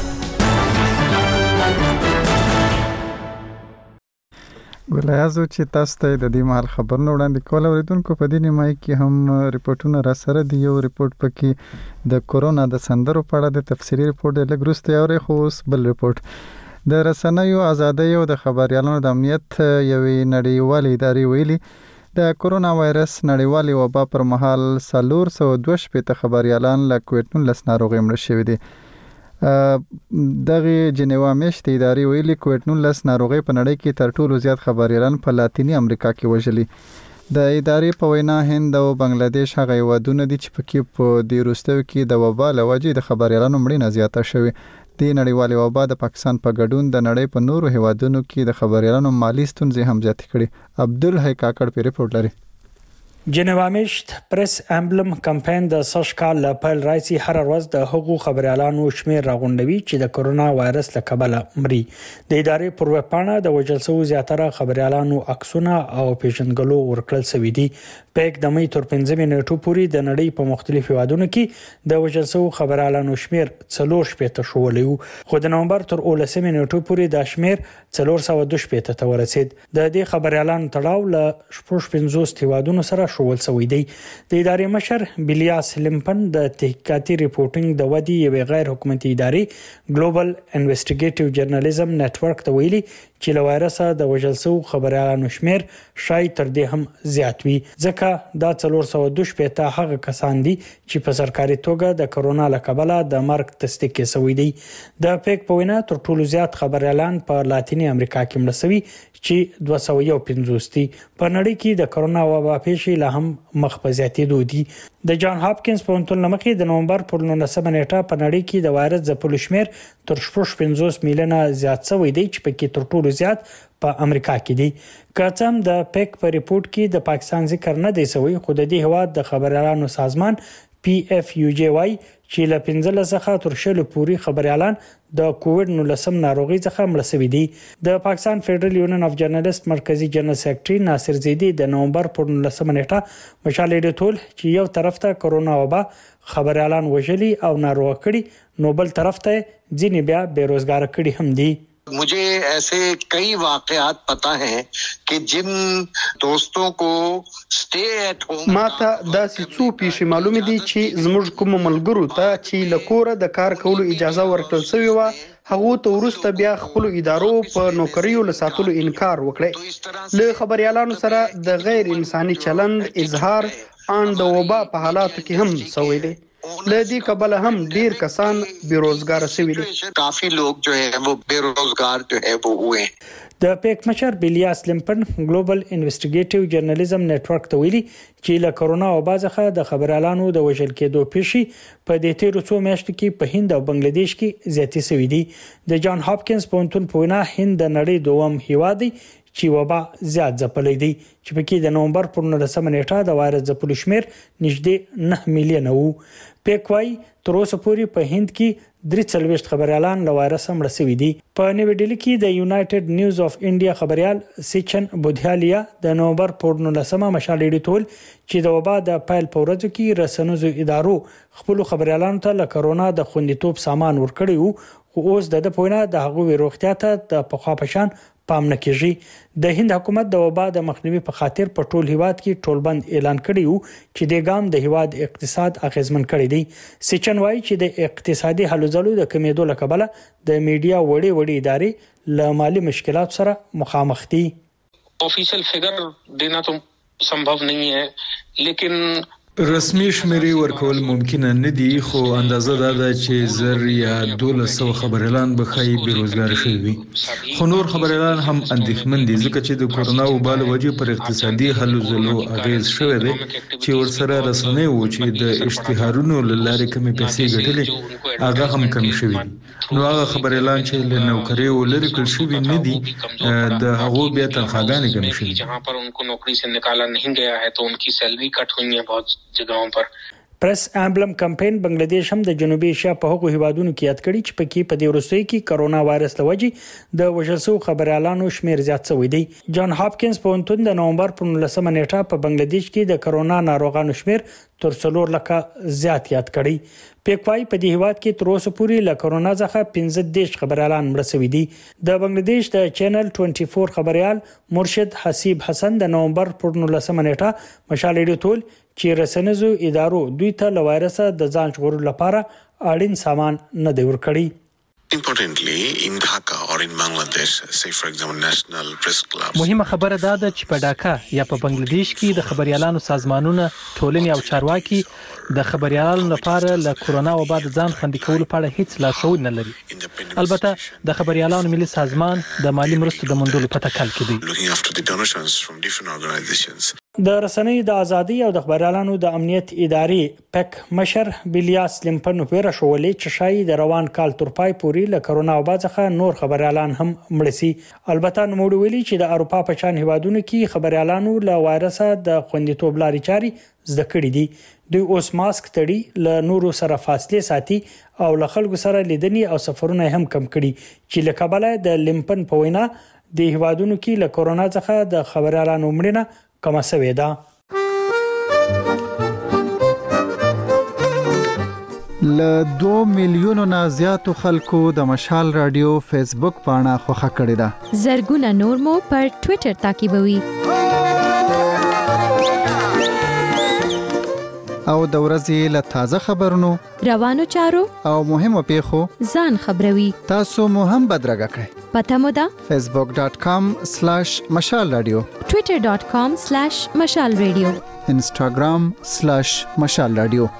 ګلایازو چې تاسو ته د دې مهال خبرونه وړاندې کول اوریدونکو په دې نیمای کې هم ریپورتونه را سره دی. یو ریپورت پکې د کورونا د سندرو په اړه د تفصیلی ریپورت د لګروسته اوري. خو اوس بل ریپورت د رسنیو ازادۍ او د خبريالانو د امنیت یوې نړیوالې ادارې ویلي د کورونا وایرس نړیوالې وبا پر مهال څلور سوه دوه شپېته خبريالان له کووډ نولس ناروغۍ مړه شوي دي. دغه جنیوا میشتې ادارې ویلي کووډ نولس ناروغۍ په نړۍ کې تر ټولو زیات خبريالان په لاتینی امریکا کې وژلي. د ادارې په وینا هند او بنگلاديش هغه هیوادونه دي چې پکې په دې وروستیو کې د وبا له وجې د خبريالانو مړینه زیاته شوې. د نړیوالې وبا د پاکستان په ګډون د نړۍ په نورو هیوادونو کې د خبريالانو مالی ستونزې هم زیاتې کړې. عبدالحی کاکړ په ریپورت لري. جنیوا میشت پریس امبلم کمپاین د سش کال له پیل راځي هر ورځ د حقوق خبريالانو شمیر راغونډوي چې د کرونا وایرس له کبله مري. د ادارې پر وپاڼه د وجل سو زیاتره خبريالانو عکسونه او پیژنګلو ورکړل شوې دي. پیک د مې تر پنځمې نیټو پورې د نړۍ په مختلفو هیوادونو کې د وجل سو خبريالانو شمیر څلور شپېته شولې. خو د نومبر تر اولسمې نیټو پورې د شمیر څلور سوه دوه شپېته ته ورسید. د دې خبريالانو تړاو له شپږ پنځوس هیوادونو سره شول سوی دی. د ادارې مشر بیلیاس لمپن د تحقیقاتي ریپورټینګ د ودی یو غیر حکومتي ادارې ګلوبل انویسټیګیټیو جرنالیزم نتورک ته ویلي چې له وایرسه د وژل شو خبريالانو شمیر شاید تر دې هم زیات وي ځکه دا څلور سوه دوه شپېته هغه کسان دي چې په سرکاري توګه د کرونا له کبله د مرګ تصدیق شوی دی. د پیک په وینا تر ټولو زیات خبريالان په لاتینی امریکا کې مړه شوي چې دوه سوه یو پنځوس دي. په نړۍ کې د کرونا وبا پیښې لا هم مخ په زیاتېدو دي. د جان هاپکینز پوهنتون لمخې د نومبر پر نولسمه نیټه په نړۍ کې د وایرس ځپلو شمیر تر شپږ پنځوس میلیونه زیات شوی دی چې پکې تر ټولو زیات په امریکا کې دي. که څه هم د پیک په ریپورت کې د پاکستان ذکر نه دی شوی خو د دې هواد د خبريالانو سازمان پی اف یو جی واي چې له پنځلس څخه تر شلو پورې خبريالان د کووډ نولس ناروغي څخه مړه شوي دي. د پاکستان فدرل یونین اف جرنالست مرکزی جنرال سیکریټري ناصر زیدی د نومبر پر نولسمه نیټه مشال ډیټول چې یو طرف ته کرونا وبا خبريالان وژلي او ناروغ کړي نو بل طرف ته ځینې بیا بیروزګار کړي هم دي. मुझे ऐसे कई वाकयात पता हैं कि जिन दोस्तों को स्टे एट होम ماته داسې څو پیښې معلومې دي چې زموږ کوم ملګرو ته چې له کوره د کار کولو اجازه ورکړل شوې وه هغه ته وروسته بیا خپل ادارو په نوکریو له ساتلو انکار وکړي. له خبريالانو سره د غیر انساني چلند اظهار ان د وبا په حالاتو کې هم شوی دی. لدی کبل هم ډیر کسان بیروزګار شوي دي. काफी लोग जो है वो बेरोजगार जो है वो हुए. د پیک مشر بیلیاس لمپن ګلوبل انویسټیګیټیو جرنالیزم نتورک ته ویلي چې له کرونا وبا څخه د خبريالانو د وژل کېدو پیښې په دې تیرو څو میاشتو کې په هند او بنگلاديش کې زیاتې شوې دي. د جان هاپکینز پوهنتون په وینا هند د نړۍ دوم هیواد دی چې وبا زیات ځپلې دي چې په کې د نومبر پر نولسمه نیټه د وایرس ځپلو شمیر نږدې نه میلیون وو. پیکوای تر اوسه پورې په هند کې درې څلوېښت خبريالان له وایرس مړه شوي دي. په نیو ډیلی کې د یونایټډ نیوز اف انډیا خبريال سیچن بودھیالیا د نومبر پر نولسمه مشال ایډیټول چې د وبا د پایل په ورځو کې رسنوزو ادارو خپل خبريالانو ته له کرونا د خوندیتوب سامان ورکړی وو، خو اوس د پوینه د هغوی روغتیا ته د پخوا پشان پام نه کیږي. د هند حکومت د وبا د مخنیوي په خاطر په ټول هیواد کې ټولبند اعلان کړی وو چې د ګام د هیواد اقتصاد اغیزمن کړی دی. سیچن وايي چې د اقتصادي هلو ځلو د کمیدو لکبله د میډیا وړي وړي ادارې له مالی مشکلات سره مخامخ دي. ऑफिशियल फिगर देना तो संभव नहीं है, लेकिन رسمي شمیرې ورکول ممکن نه دي، خو اندازه دا ده چې زر یا دولس سوه خبريالان به خای بیروزګار شوي وي. خو نور خبريالان هم اندېښمن دي ځکه چې د کورونا وبا له وجې پر اقتصادي هلو ځلو اغیز شوی دی چې ورسره رسنۍ وو چې د اشتهارونو له لارې کمې پیسې ګټلې هغه هم کم شوي دي. نو هغه خبريالان چې له نوکریو لرې کړل شوي نه دي د هغو بیا تنخواګانې کمې شوي دي. جہاں پر ان کو نوکری سے نکالا نہیں گیا ہے تو ان کی سیلری کٹ ہوئی ہے بہت جگہوں پر. پریس امبلم کمپاین بنگلاديش هم د جنوبي ایشیا په هغو هیوادونو کې یاد کړی چې پکې په دې وروستۍ کې کرونا وایرس لوجې د وژل شوو خبريالانو شمیر زیات شوی دی. جان هاپکینز پوهنتون د نومبر پر نولسمه نیټه په بنگلاديش کې د کرونا ناروغانو شمیر تر څلور لکه زیات یاد کړی. پیکوای په دې هیواد کې تر اوسه پورې له کرونا څخه پنځه دیش خبريالان مړه شوي دي. د بنگلاديش د چینل چوبیس خبريال مرشد حسیب حسن د نومبر پر نولسمه نیټه مشال ایډیټول چې رسنیزو ادارو دوی ته له وایرس د ځان ژغورلو لپاره اړین سامان نه دی ورکړی. Importantly, in Dhaka or in Bangladesh, say for example National Press Club. مهمه خبره دا ده چې په ډاکا یا په بنگلاديش کې د خبريالانو سازمانونه، ټولنې او چارواکي د خبريالانو لپاره له کورونا وبا د ځان خوندي کولو په اړه هیڅ لارښود نه لري. البته د خبريالانو ملي سازمان د مالی مرستو د موندلو په تکل کې دی. Looking after the donations from different organizations. د رسنۍ د ازادي او د خبريالانو د امنیت ادارې پک مشر بیلیاس لمپن ویره شولې چې شای د روان کال تر پای پورې له کرونا وبا څخه نور خبريالان هم مړ شي. البته نو ویلي چې د اروپا په چان هیوادونو کې خبريالانو له وایرس د خوندیتوب لارې چاري زده کړې دي. دوی اوس ماسک تړي، له نورو سره فاصله ساتي او له خلکو سره لیدنې او سفرونه هم کم کړي چې له کبله د لمپن په وینا د هیوادونو کې له کرونا څخه د خبريالانو مړینه کما سوي ده. ل دو میلیونو نه زیاتو خلکو د مشال رادیو فیسبوک پاڼه خوښه کړې ده. زرګونه نور مو پر ټوئیټر تعقیبوي او د ورځې له تازه خبرونو، روانو چارو او مهمو پیښو ځان خبروي. تاسو مو هم بدرګه کړئ. پته مو ده facebook dot com slash mashal radio, twitter dot com slash mashal radio, instagram slash mashal radio.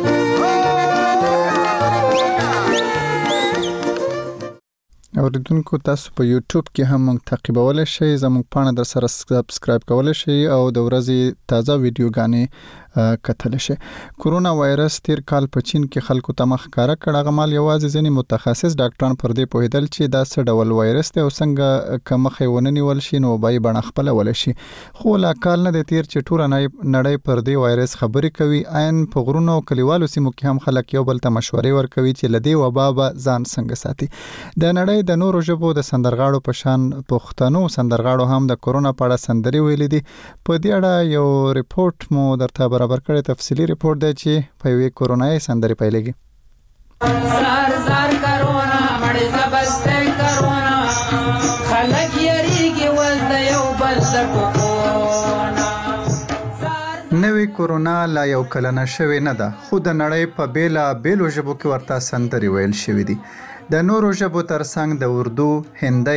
اوریدونکو تاسو په یوټیوب کې هم موږ تعقیبولای شئ، زموږ پاڼه در سره سبسکرایب کولای شئ او د ورځې تازه ویډیوګانې کتل شي. کورونا وایرس تیر کال په چین کې خلکو ته مخ کار کړه. غمال یوازې ځینې متخصص ډاکټران پر دې پوهیدل چې دا څه ډول وایرس دی او څنګه کومه وننی ول شي نو بای بڼه خپل ول شي. خو لا کال نه د تیر چې ټول نړۍ پر دې وایرس خبرې کوي. عین په غرونو او کلیوالو سیمو کې هم خلک یو بل ته مشورې ورکوي چې لدی وبا به ځان څنګه ساتي. د نړۍ د نورو ژبو د سندرغاړو په شان پښتنو سندرغاړو هم د کورونا په اړه سندري ویلي دي. په دې اړه یو ریپورت مو درته برابر کړی، تفصیلی ریپورت دی چې په یوې کورونای سندري پیلېږي. زار زار کرونا مړ زبسته کرونا خلک یریږي ول د یو بل ټکونا. نوې کورونا لا یو کلنه شوې نه ده، خو د نړۍ په بیلا بیلو ژبو کې ورته سندري ویل شوې دي. د نورو ژبو ترڅنګ د اردو، هندۍ،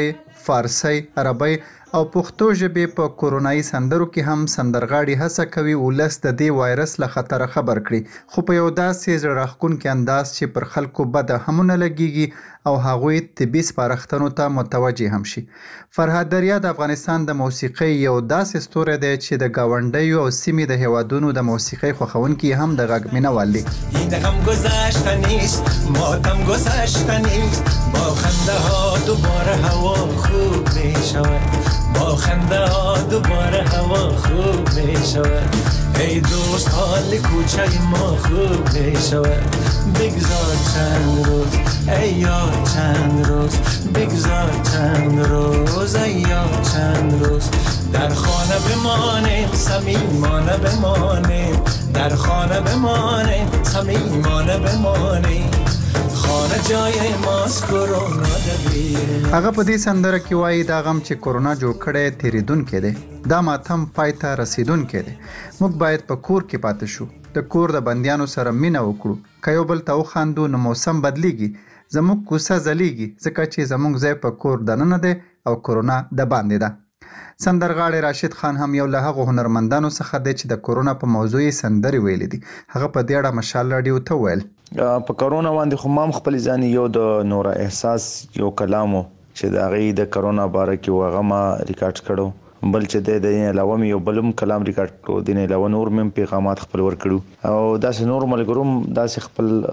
فارسی، عربی او پښتو ژبې په کورونایي سندرو کې هم سندرغاړي هڅه کوي ولس د دې وایرس له خطر خبر کړي، خو په یو داسې زړه راښکونکي انداز چې پر خلکو بده هم نه لګیږي او هغوی طبي سپارښتنو ته متوجه هم شي. فرهاد دریا د افغانستان د موسیقۍ یو داسې ستوری دی چې د ګاونډیو او سیمې د هیوادونو د موسیقۍ خوښونکي هم د غږ مینه‌وال دي. این غم گذشته نیست، ماتم گذشته نیست، با خنده ها دوباره هوا خوب می شود، با خنده ها دوباره هوا خوب می شود، ای دوست حال کوچه ما خوب می شود، بگذار چند روز ای یار چند روز، بگذار چند روز ای یار چند روز، در خانه بمانیم صمیمانه بمانیم، در خانه بمانیم صمیمانه بمانیم، خانه جای ماست کرونا دبیر. هغه په دې سندره کې وایي دا غم چې کرونا جوړ کړی تیریدونکی دی، دا ماتم پای ته رسیدونکی دی. موږ باید په کور کې پاتې شو، د کور د بندیانو سره مینه وکړو، که یو بل ته وخاندو نو موسم بدلیږي، زموږ کوڅه ځلیږي ځکه چې زموږ ځای په کور دننه دی او کرونا د باندې ده. سندرغاړی راشد خان هم یو له هغو هنرمندانو څخه دی چې د کرونا په موضوع یې سندرې ویلې دي. هغه په دې اړه مشال راډیو ته وویل په کرونا باندې خو مام خپل ځان یو د نور احساس یو کلامو چې د هغې د کرونا باره کې هغه ما ریکارډ کړو، بل چې د دې علاوه مې یو بل کلام ریکارډ کړو، د دې علاوه نور مې پیغامات خپل ورکړو او داسې نور ملګرو داسې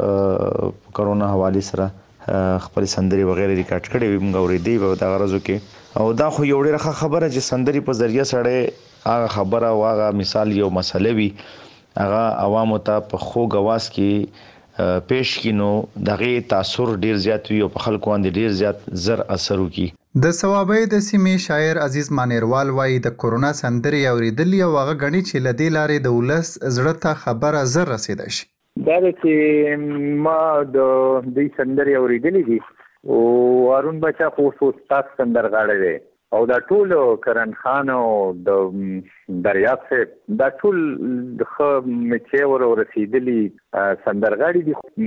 خپل کرونا حواله سره خپل سندري وغیرہ ریکارډ کړي وي، موږ اورېدې به د غرضو کې او دا خو یو ډېره ښه خبره چې سندري په ذریعہ سره هغه خبره او هغه مثال یو مسله وي هغه عوامو ته په خوږ اواز کې پیش کینو دغه تاثیر ډیر زیات وي او په خلکو باندې ډیر زیات زر اثر وکړي. د ثوابۍ د سیمې شاعر عزیز مانیروال وایي د کرونا سندرې اورېدلې او هغه غني چې له دې لارې د ولس زړه ته خبره زر رسیدای شي. دا چې ما د دې سندرې اورېدلې دي او هارون بچا خو استاد سندرغاړی دی او دا ټول کرن خان او د دریاب صاحب دا ټول ښه میچور او رسیدلي سندرغاړي دي.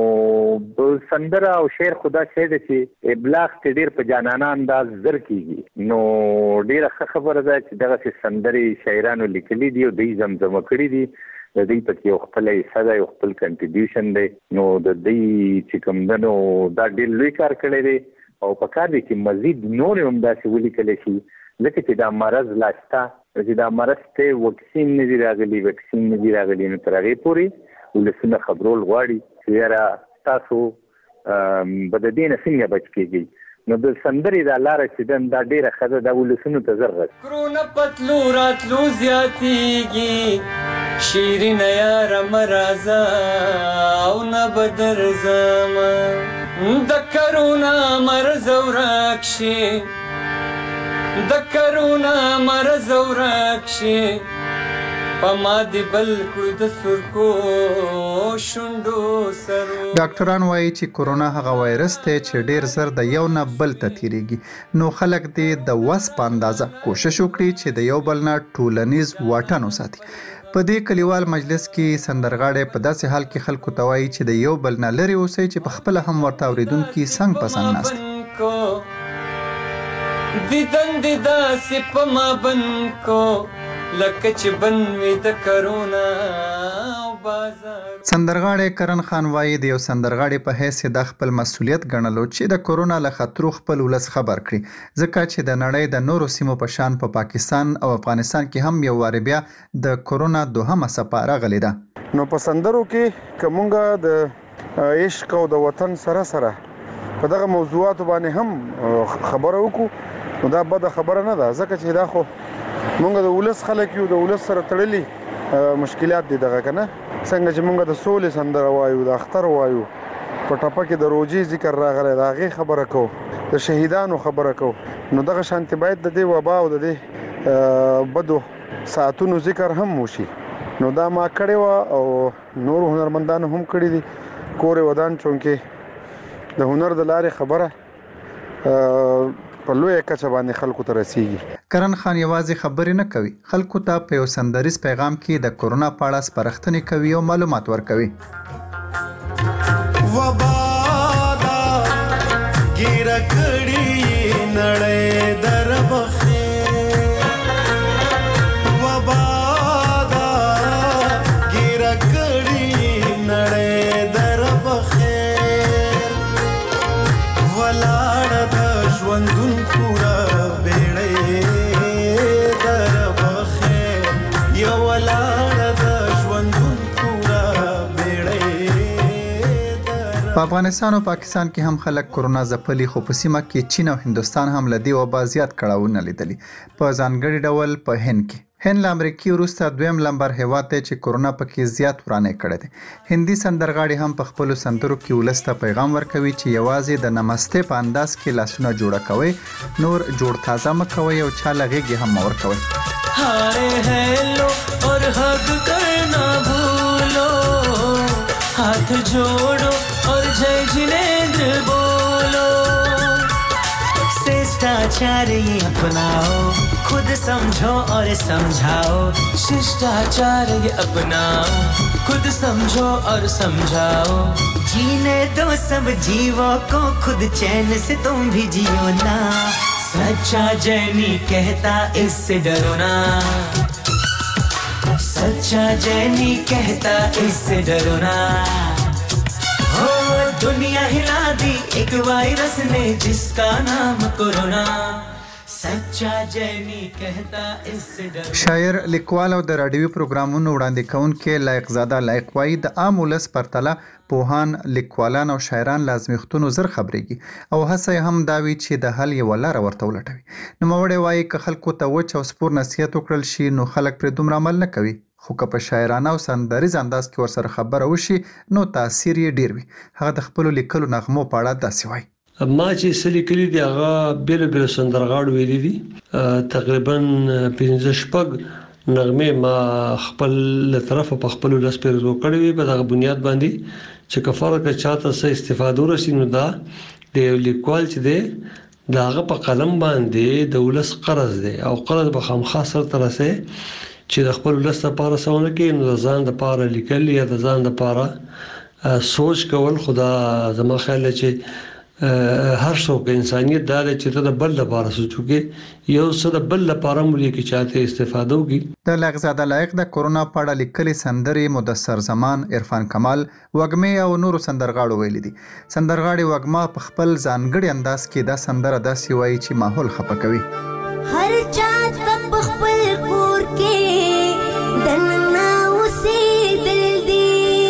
نو سندره او شعر خدا شی دی چې ابلاغ ته ډیر په جانانه انداز زر کیږي، نو ډیره ښه خبره ده چې دغه سندرې شاعرانو لیکلي دي او دوی زمزمه کړي دي، د دې پکې یو خپل حصہ دی، یو خپل کنټریبیوشن دی، نو د دې چې کوم دنو دا ډېر لوی کار کړی دی او په کار دی چې مزید نور هم داسې ولیکلی شي ځکه چې دا مرض لا شته، چې دا مرض ته واکسین نه دي راغلي، واکسین نه دي راغلي، نو تر هغې پورې ولسونه خبرول غواړي چې یاره تاسو به د دې نه څنګه بچ کېږئ. نو د سندرې دا لاره چې دن دا ډېره ښه ده، دا ولسونو ته زر رسي. کرونه پتلو راتلو زیاتېږي، شیرینه یاره مرازه او نه به درځم، د کرونا مرض ورک شي، د کرونا مرض ورک شي، په ما دې بل کړو د سرکو شونډو سرو. ډاکټران وایي چې کرونا هغه وایرس دی چې ډیر زر د یو نه بل ته تیریږي، نو خلک دې د وس په اندازه کوشش وکړي چې د یو بل نه ټولنیز واټن وساتي. په دې کلیوال مجلس کې سندرغاړی په داسې حال کې خلکو ته وایي چې د یو بل نه لرې اوسئ چې په خپله هم ورته اورېدونکي څنګ په څنګ ناست دیدن دی داسې په ما بند کو لکه چې بند وي د کرونا بازار. سندرغاړی کرن خان وایي د یو سندرغاړي په حیث د خپل مسولیت ګڼلو چې د کرونا له خطرو خپل ولس خبر کړي، ځکه چې د نړۍ د نورو سیمو په شان په پا پاکستان او افغانستان کې هم یو وارې بیا د کرونا دوهمه څپه راغلې ده. نو په سندرو کې که مونږ د عشق او د وطن سره سره په دغه موضوعاتو باندې هم خبره وکړو نو دا بده خبره نه ده، ځکه چې دا خو مونږ د ولس خلک یو، د ولس سره تړلي مشکلات دي دغه کنه، څنګه چې مونږ د سولې سندره وایو، د اختر وایو، په ټپه کې د روجې ذکر راغلی د هغې خبره کوو، د شهیدانو خبره کوو، نو دغه شانتې باید د دې وبا او د دې بدو ساعتونو ذکر هم وشي. نو دا ما کړې وه او نورو هنرمندانو هم کړي دي. کور ودان چونکې د هنر د لارې خبره په لویه کچه باندې خلکو ته رسیږي. کرن خان یوازې خبرې نه کوي، خلکو ته په یو سندریز پیغام کې د کرونا په اړه سپارښتنې کوي او معلومات ورکوي. وبا دا ګیره کړي نړۍ در بخیر وبادا ګیره کړي نړۍ در بخیر ولاړ د ژوندون پورا بیړۍ در بخیر یو ولاړ د ژوندون پورا په افغانستان او پاکستان کې هم خلک کرونا ځپلي خو په سیمه کې چین او هندستان هم له دې وبا زیات کړاوونه لیدلي په ځانګړي ډول په هند کې هند له امریکای وروسته دویم لمبر هیواد دی چې کرونا پکې زیات ورانه کړی دی هندي سندرغاړي هم په خپل سندرو کې ولسته پیغام ورکوي چې یوازې د نمسته په انداز کې لاسونه جوړه کوي نور جوړ تازه مکوي او چا لغېږي هم ورکوي hi hello और hug करना भूलो हाथ जोड़ो और जय जिनेंद्र बोलो शिष्टाचार ये अपनाओ खुद समझो और समझाओ शिष्टाचार ये अपनाओ खुद समझो और समझाओ जीने दो सब जीवों को खुद चैन से तुम भी जियो ना सच्चा जैनी कहता इससे डरो ना सच्चा जैनी कहता इससे डरो ना हो दुनिया हिला दी एक वायरस ने जिसका नाम कोरोना सच्चा जैनी कहता इससे डरो شاعر لیکوال او د رادیوي پروګرامونو وړاندې کوونکی لایق زاده لایق وایي د عام ولس پرتله پوهان لیکوالان او شاعران لازمیختونو زر خبرېږي او هڅه هم دا وي چې د حل یو لاره ورته ولټوي نوموړی وایي که خلکو ته وچ او سپور نصیحت وکړل شي نو خلک پرې دومره عمل نه کوي خو که په شاعرانه او سندریز انداز کې ورسره خبره وشي نو تاثیر یې ډیر وي هغه د خپلو لیکلو نغمو په اړه داسې وایي ما چې سلی کلی دی هغه بیل بیل سندرغاړو ویلي دي تقریبا پنځه شپږ نغمه ما خپل طرفه په خپل لاس پر زو کړې وي په دغه بنیاد باندې چې کفاره که چاته څه استفاده ورسي نو دا د لیکوال چې دی داغه په قلم باندې د ولس قرض دی او قرض به خامخا سره ترسه چې د خپل ولس لپاره سونه کې نو ځان د لپاره لیکل یا د ځان د لپاره سوچ کول خدا زما خیال چې هر څوک انسانيت دا چې ته د بل لپاره سوچوږي یو څه د بل لپاره مولي کې چاته استفاده وکي د لغزاده لایق د کورونا په اړه لیکلي سندري مدثر زمان عرفان کمال وګمه او نورو سندرغاړو ویلي دي سندرغاړي وګما په خپل ځانګړي انداز کې دا سندره داسې وایي چې ماحول خپه کوي هر چا په خپل کور کې دننا اوسې دل دی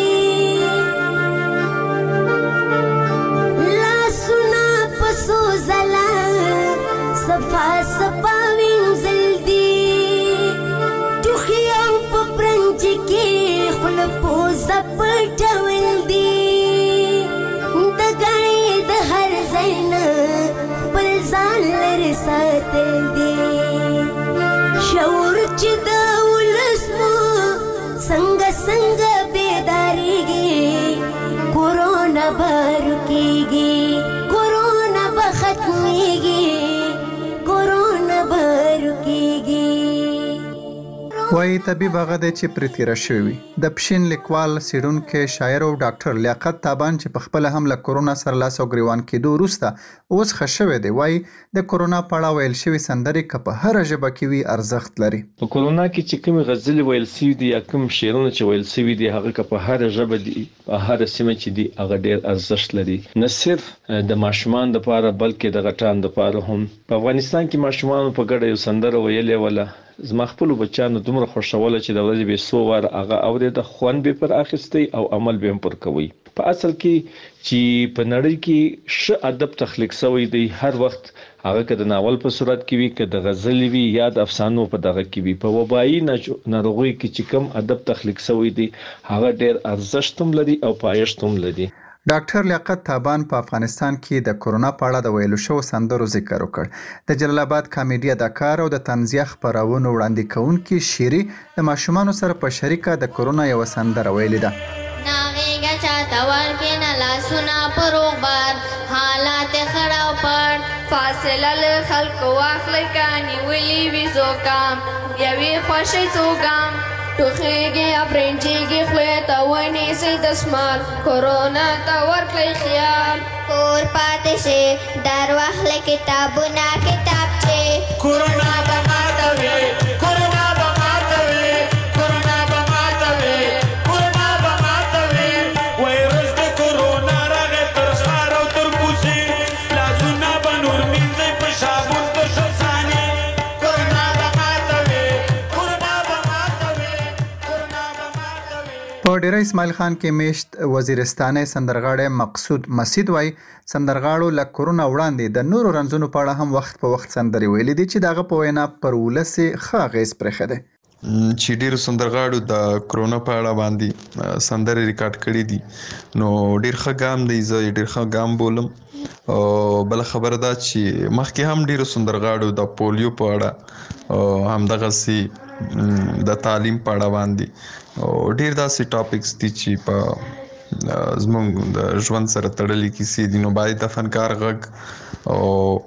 سوزلا صفا صفا وینځل دي ټوخیو په برنج کې خپل پوز پټول دي د غړې د هر زین پر ځان لري ساتل دي شعور چې د ولسمو څنګه څنګه بیداریږي کورونا بار کېږي وایي طبيب هغه دی چې پرې تېره شوی وي د پښین لیکوال څېړونکی شاعر او ډاکټر لیاقت تابان چې په خپله هم له کرونا سره لاس او ګریوان کېدو وروسته اوس ښه شوی دی وایي د کرونا په اړه ویل شوي سندرې که په هره ژبه کې وي ارزښت لري په کرونا کې چې کومې غزلې ویل شوي دي یا کوم شعرونه چې ویل شوي دي هغه که په هره ژبه دي په هره سیمه چې دي هغه ډېر ارزښت لري نه صرف د ماشومان دپاره بلکې د غټان دپاره هم په افغانستان کې ماشومانو په ګډه یو سندره ویلې وله زما خپل بچانو دومره خوشاله چې د ورځې به سو وار هغه اورید خوان به پر اخیستي او عمل به پر کوي په اصل کې چې په نړۍ کې ش ادب تخلیق شوی دی هر وخت هغه که د ناول په صورت کې وي که د غزل وي یا د افسانو په دغه کې وي په وبایي ناروغي کې چې کوم ادب تخلیق شوی دی هغه ډېر ارزښت هم لري او پایښت هم لري ډاکټر لیاقت تابان په افغانستان کې د کرونا په اړه د ویلو شوو سندرو ذکر وکړ د جلال آباد کامیډي اداکار او د طنزیه خپرونو وړاندې کوونکی شيري د ماشومانو سره په شریکه د کرونا یو سندره ویلې ده ناغېږه چاته ورکې نه لاسونه په روغبر حالات خړاو پړ فاصله له خلکو واخلئ که نیولي وي زوکام یوې خوښۍ څو ګام ټوخیږي افرینچیږي خولې ته ونیسئ دسمال کورونا ته ورکړئ خیال کور پاتې شئ ډار واخلئ کتابونه کتابچې کورونا به ماته وي کورونا به ماته وي کورونا به ماته وي کورونا به ماته وي وایرس د کورونا راغی تر ښار او تر کوڅې لاسونه به نور مینځئ په صابون په ښه ثانیې کورونا به ماته وي کورونا به ماته وي کورونا به ماته وي. په ډیره اسماعیل خان کې میشت وزیرستاني سندرغاړی مقصود مسید وای سندرغاړو له کورونا وړاندې د نورو رنځونو په اړه هم وخت په وخت سندرې ویلې دي چې دغه په وینا پر ولس ښه اغېز پرېښی دی چې ډیرو سندرغاړو د کرونا په اړه باندې سندرې ریکارډ کړي دي نو ډیر ښه ګام دی زه ډیر ښه ګام بولم او بل خبره ده چې مخکې هم ډیرو سندرغاړو د پولیو په اړه هم دغه سي د تعلیم په اړه باندې او ډیر داسې ټاپکس دي چې په زموږ د ژوند سره تړلي کیسې دي نو باید د فنکار غږ او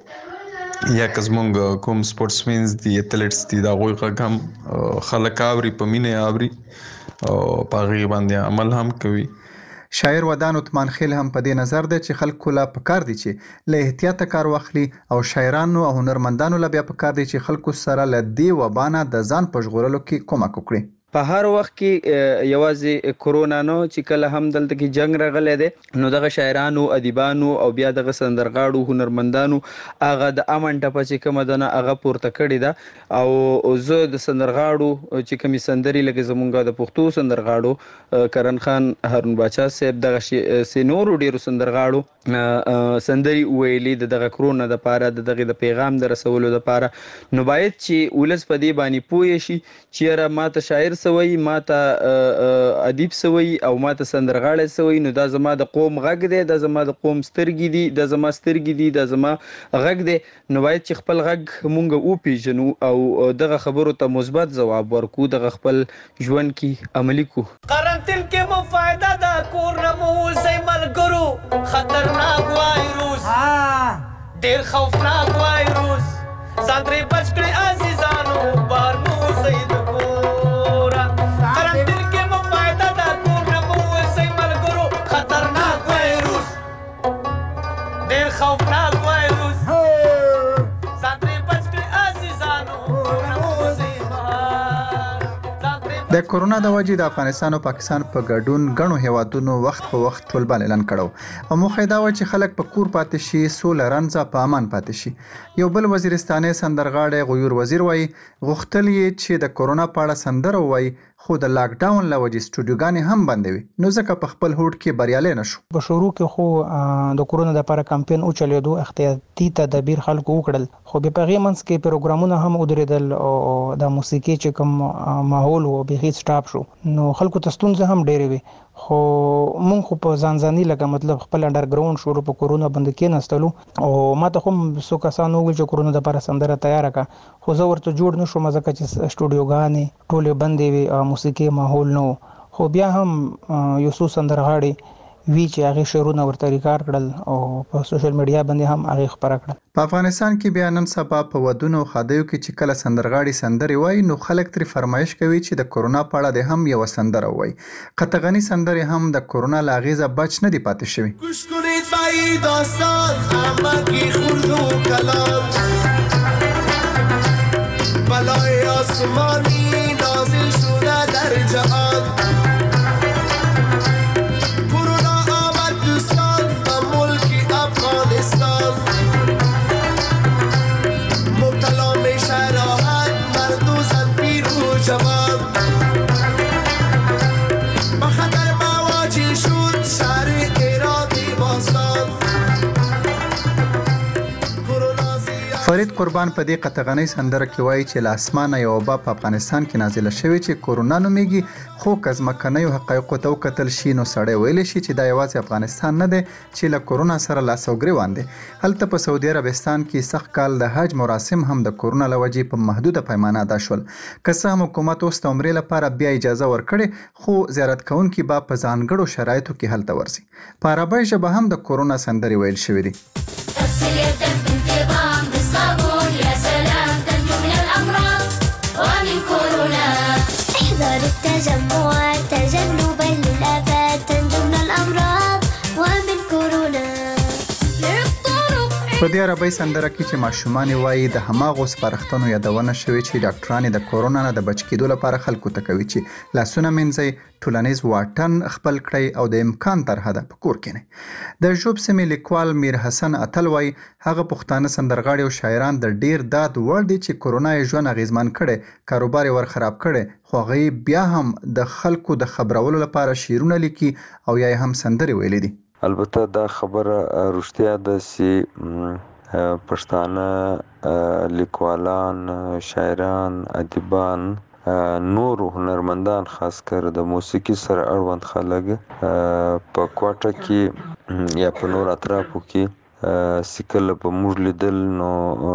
یا که زموږ کوم سپورټسمینز دي ایتھلیټس دي د هغوی غږ هم خلک اوري په مینه اوري او په هغې باندې عمل هم کوي. شاعر ودان عثمان خیل هم په دې نظر دی چې خلکو لا پکار دي چې له احتیاطه کار واخلي او شاعرانو او هنرمندانو لا بیا پکار دي چې خلکو سره له دې وبانه د ځان په ژغورلو کې کومک وکړي. په هر وخت کې یوازې کورونا نو چې کله هم دلته کې جنگ راغلی دی نو دغه شاعرانو ادیبانو او بیا دغه سندرغاړو هنرمندانو هغه د امن ټپه چې کومه ده نه هغه پورته کړې ده او زه د سندرغاړو چې کومې سندرې لکه زمونږ د پښتو سندرغاړو کرن خان هارون باچا صاحب دغه سې نورو ډېرو سندرغاړو سندرې ویلې د دغه کرونا دپاره د دغې د پیغام د رسولو دپاره نو باید چې ولس په دې باندې پوه شي چې یاره ماته شاعر سوی ماته ادیب سوی او ماته سندرغاړی سوی نو دا زما د قوم غږ دی دا زما د قوم سترګې دي دا زما سترګې دي دا زما غږ دی نو باید چې خپل غږ مونږ وپېژنو او دغه خبرو ته مثبت ځواب ورکو دغه خپل ژوند کې عملي کو. قرنطین کې مو فایده ده کور نه مو اوسئ ملګرو خطرناک وایروس ډېر خوفناک وایروس ځان ترې بچ کړئ عزیزانو بار مو اوسئ د کوره قرنطین کې مو فایده ده کور نه مو اوسئ ملګرو خطرناک وایروس ډېر خوفناک وایروس ځان ترې بچ کړئ عزیزانو بار مو اوسئ د کورونا د وجې د افغانستان او پاکستان په ګډون غنو هیوادونو وخت په وخت ټولبال اعلان کړو او موخه دا و چې خلک په کور پاتې شي سول رنځه په امان پاتې شي. یو بل وزیرستاني سندرغاړی غیور وزیر وای غوښتل یې چې د کورونا په اړه سندره وای خو د لاک ډاون له وجې سټوډیوګانې هم بندوي نو ځکه په خپل هوډ کې بریالي نشو. په شروع کې خو د کورونا لپاره کمپاین او چلیدو احتیاطي تدابیر خلکو وکړل خو به په غیمنس کې پروګرامونه هم ودرېدل او د موسیقي چې کوم ماحول او به هیڅ سټاپ شو نو خلکو ته ستونزه هم ډېرې وي خو مونږ خو په ځانځاني لکه مطلب خپل انډرګراوند شروع په کورونا باندې کې نستلو او ماته هم څو کسانو ویل چې کورونا لپاره سندره تیار کا خو زه ورته جوړ نشم ځکه چې سټوډیوګانې ټولې بندې وي موسیقي ماحول نو خو بیا هم یو څو سندرغاړي وی چې هغه شعرونه ورته ریکارډ کړل او په سوشل میډیا باندې هم هغه خبره کړل. په افغانستان کې بیا نن سبا په ودونو خادیو کې چې کله سندرغاړي سندري وای نو خلک تر فرمایش کوي چې د کورونا په اړه د هم یو سندره وای. قطغنی سندري هم د کورونا لاغیزه بچ نه دی پاتې شوی. گوش کنید به این داستان همگی خورد و کلان بلای آسمانی نازل شده در جهان فرید قربان په دې قطغنۍ سندره کې وایي چې له اسمانه یو وبا په افغانستان کې نازله شوې چې کورونا نومیږي خو که ځمکنیو حقایقو ته وکتل شي نو سړی ویلی شي چې دا یوازې افغانستان نه دی چې له کورونا سره لاس او ګریوان دی. هلته په سعودي عربستان کې سخت کال د حج مراسم هم د کورونا له وجې په محدوده پیمانه ادا شول. که څه هم حکومت اوس د عمرې لپاره بیا اجازه ورکړې خو زیارت کوونکي به په ځانګړو شرایطو کې هلته ورځي. په عربۍ ژبه هم د کورونا سندرې ویل شوې دي. احذر بالتجمع تجنبا للآفات تنجو من الأمراض ومن كورونا. په دې عربی سندره کې چې ماشومان وایي د هماغو سپارښتنو یادونه شوې چې ډاکټران د کورونا نه د بچ کېدو لپاره خلکو ته کوي چې لاسونه مینځئ، ټولنیز واټن خپل کړئ او د امکان تر حده په کور کښینئ. د ژوب سیمې لیکوال میر حسن اتل وایي هغه پښتانه سندرغاړي او شاعران د ډیر داد وړ دي چې کورونا یې ژوند اغیزمن کړي، کاروبار یې ور خراب کړي، خو هغوی بیا هم د خلکو د خبرولو لپاره شعرونه لیکي او یا یې هم سندرې ویلي دي. البته دا خبره رښتیا ده چې پښتانه لیکوالان، شاعران، ادیبان، نور هنرمندان خاص کر د موسیقي سره اړوند خلک په کوټه کې یا په نور اطرافو کې سکل په موږ لیدل نو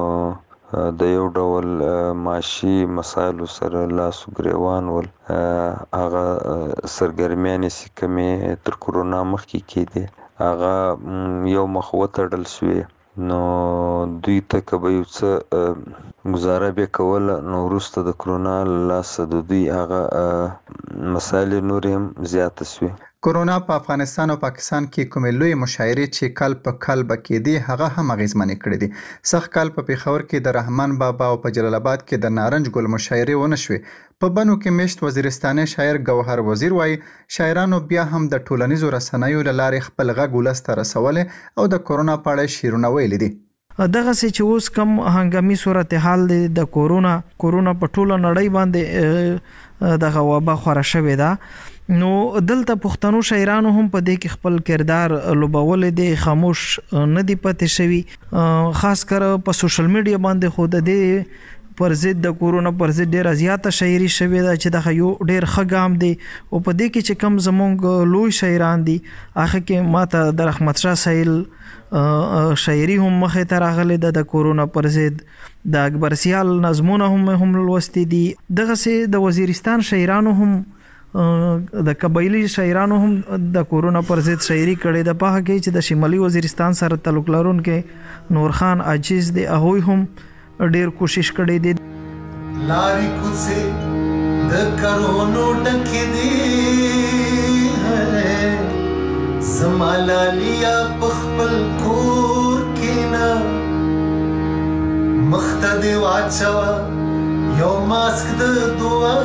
د یو ډول معاشي مسایلو سره لاس ګریوان ول. هغه سرګرمیانې چې کومې تر کورونا مخکې کېدې هغه یو مخ وتړل شوې، نو دوی ته که به یو څه ګزاره به کوله نو وروسته د کورونا له لاسه د دوی هغه مسایلې نورې هم زیاته شوې. کورونا په افغانستان او پاکستان کې کومې لوی مشاعرې چې کال په کال به کېدې هغه هم اغیزمنې کړې دي. سخت کال په پېښور کې د رحمان بابا او په جلال آباد کې د نارنج ګل مشاعرې ونه شوې. په بنو کې میشت وزیرستاني شاعر ګوهر وزیر وایي شاعرانو بیا هم د ټولنیزو رسنیو له لارې خپل غږ ولس ته رسولی او د کورونا په اړه شعرونه ویلي دي. دغه سه چې اوس کم هنګامي صورتحال دی د کورونا کورونا په ټوله نړۍ باندې دغه وبا خوره شوې ده، نو دلته پښتنو شاعرانو هم په دې کې خپل کردار لوبول دي، خاموش نه دی پاتې شوی. خاص کر په سوشل میډیا باندې خو د دې پر ضد د کورونا پر ضد ډیره زیاته شاعري شوې ده چې دغه یو ډیر ښه ګام دی. او په دې کې چې کم زمونږ لوی شاعران دي هغه کې ماته د رحمت شاه سایل شاعري هم مخې ته راغلې ده د کورونا پر ضد، د اکبر سیال نظمونه هم هم لوستي دي. دغه سه د وزیرستان شاعرانو هم د قبایلی شاعرانو هم د کورونا پر ضد شاعري کړې ده. په هغه کې چې د شمالي وزیرستان سره تعلق لرونکي نور خان عاجز دی هغوی هم ډیر کوشش کړی دی. لارې کوڅې د کرونو ډکې دي، زما لالیا په خپل کور کېنه، مخ ته دې واچوه یو ماسک د دعا،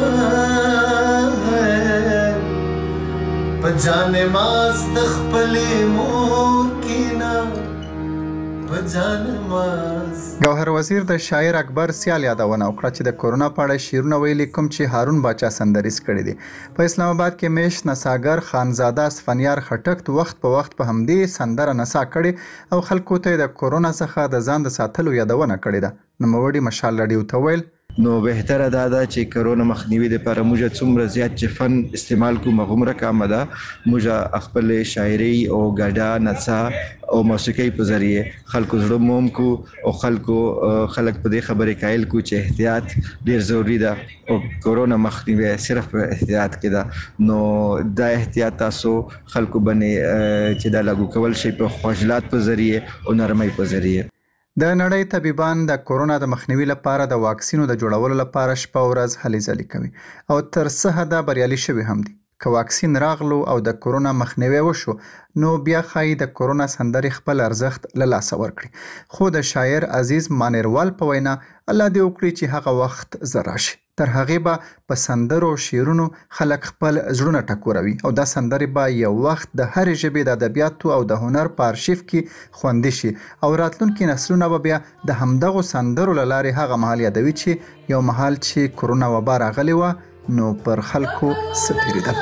په جان ماس د خپلې مور کېنه، په جان ماس. ګوهر وزیر د شاعر اکبر سیال یادونه وکړه چې د کورونا په اړه شعرونه ویلي کوم چې هارون باچا سندریز کړي دي. په اسلام آباد کې میش نساګر خانزاده اسفنیار خټک وخت په وخت په همدې سندره نسا کړي او خلکو ته د کورونا څخه د ځان د ساتلو یادونه کړې ده. نوموړي مشال لډیو ته ویل نو بهتره دا ده چې کرونا مخنیوي لپاره موږ څومره زیات چې فن استعمال کوو مغمره کامه ده، موږ خپل شاعري او ګډا نڅا او موسیقي په ذریعه خلکو زړه موم کو او خلکو خلک په دې خبرې قائل کو چې احتیاط ډیر ضروری ده او کرونا مخنیوي صرف په احتیاط کې ده. نو دا احتیاط تاسو خلکو باندې چې دا لاګو کول شي په خواجلات په ذریعه او نرمۍ په ذریعه. د نړۍ طبيبان د کورونا د مخنیوي لپاره د واکسینو د جوړولو لپاره شپه او ورځ هلې ځلې کوي او تر څه حده بریالي شوي هم دي. که واکسین راغلو او د کورونا مخنیوي وشو نو بیا ښایي د کورونا سندرې خپل ارزښت له لاسه ورکړي. خو د شاعر عزیز مانیروال په وینا الله دې وکړي چې هغه وخت زر راشي، تر هغې به په سندرو شعرونو خلک خپل زړونه ټکوروي او دا سندرې به یو وخت د هرې ژبې د ادبیاتو او د هنر په ارشیف کې خوندي شي او راتلونکي نسلونه به بیا د همدغو سندرو له لارې هغه مهال یادوي چې یو مهال چې کورونا وبا راغلی وه نو پر خلکو څه تېرېدل.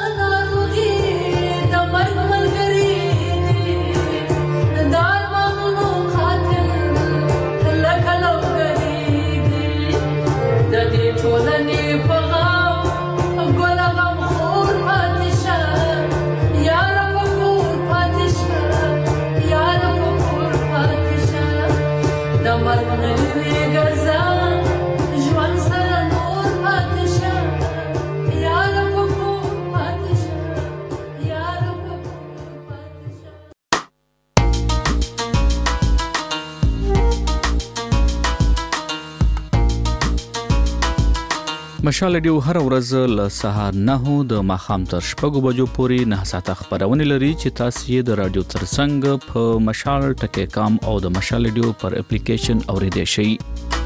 مشال رادیو هر ورځ له سهار نه د ماخام تر شپږو بجو پورې نه ساعته خبرونه لري چې تاسو یې د رادیو ترڅنګ په مشال ټکی کام او د مشال رادیو پر اپلیکیشن اوریدئ شئ.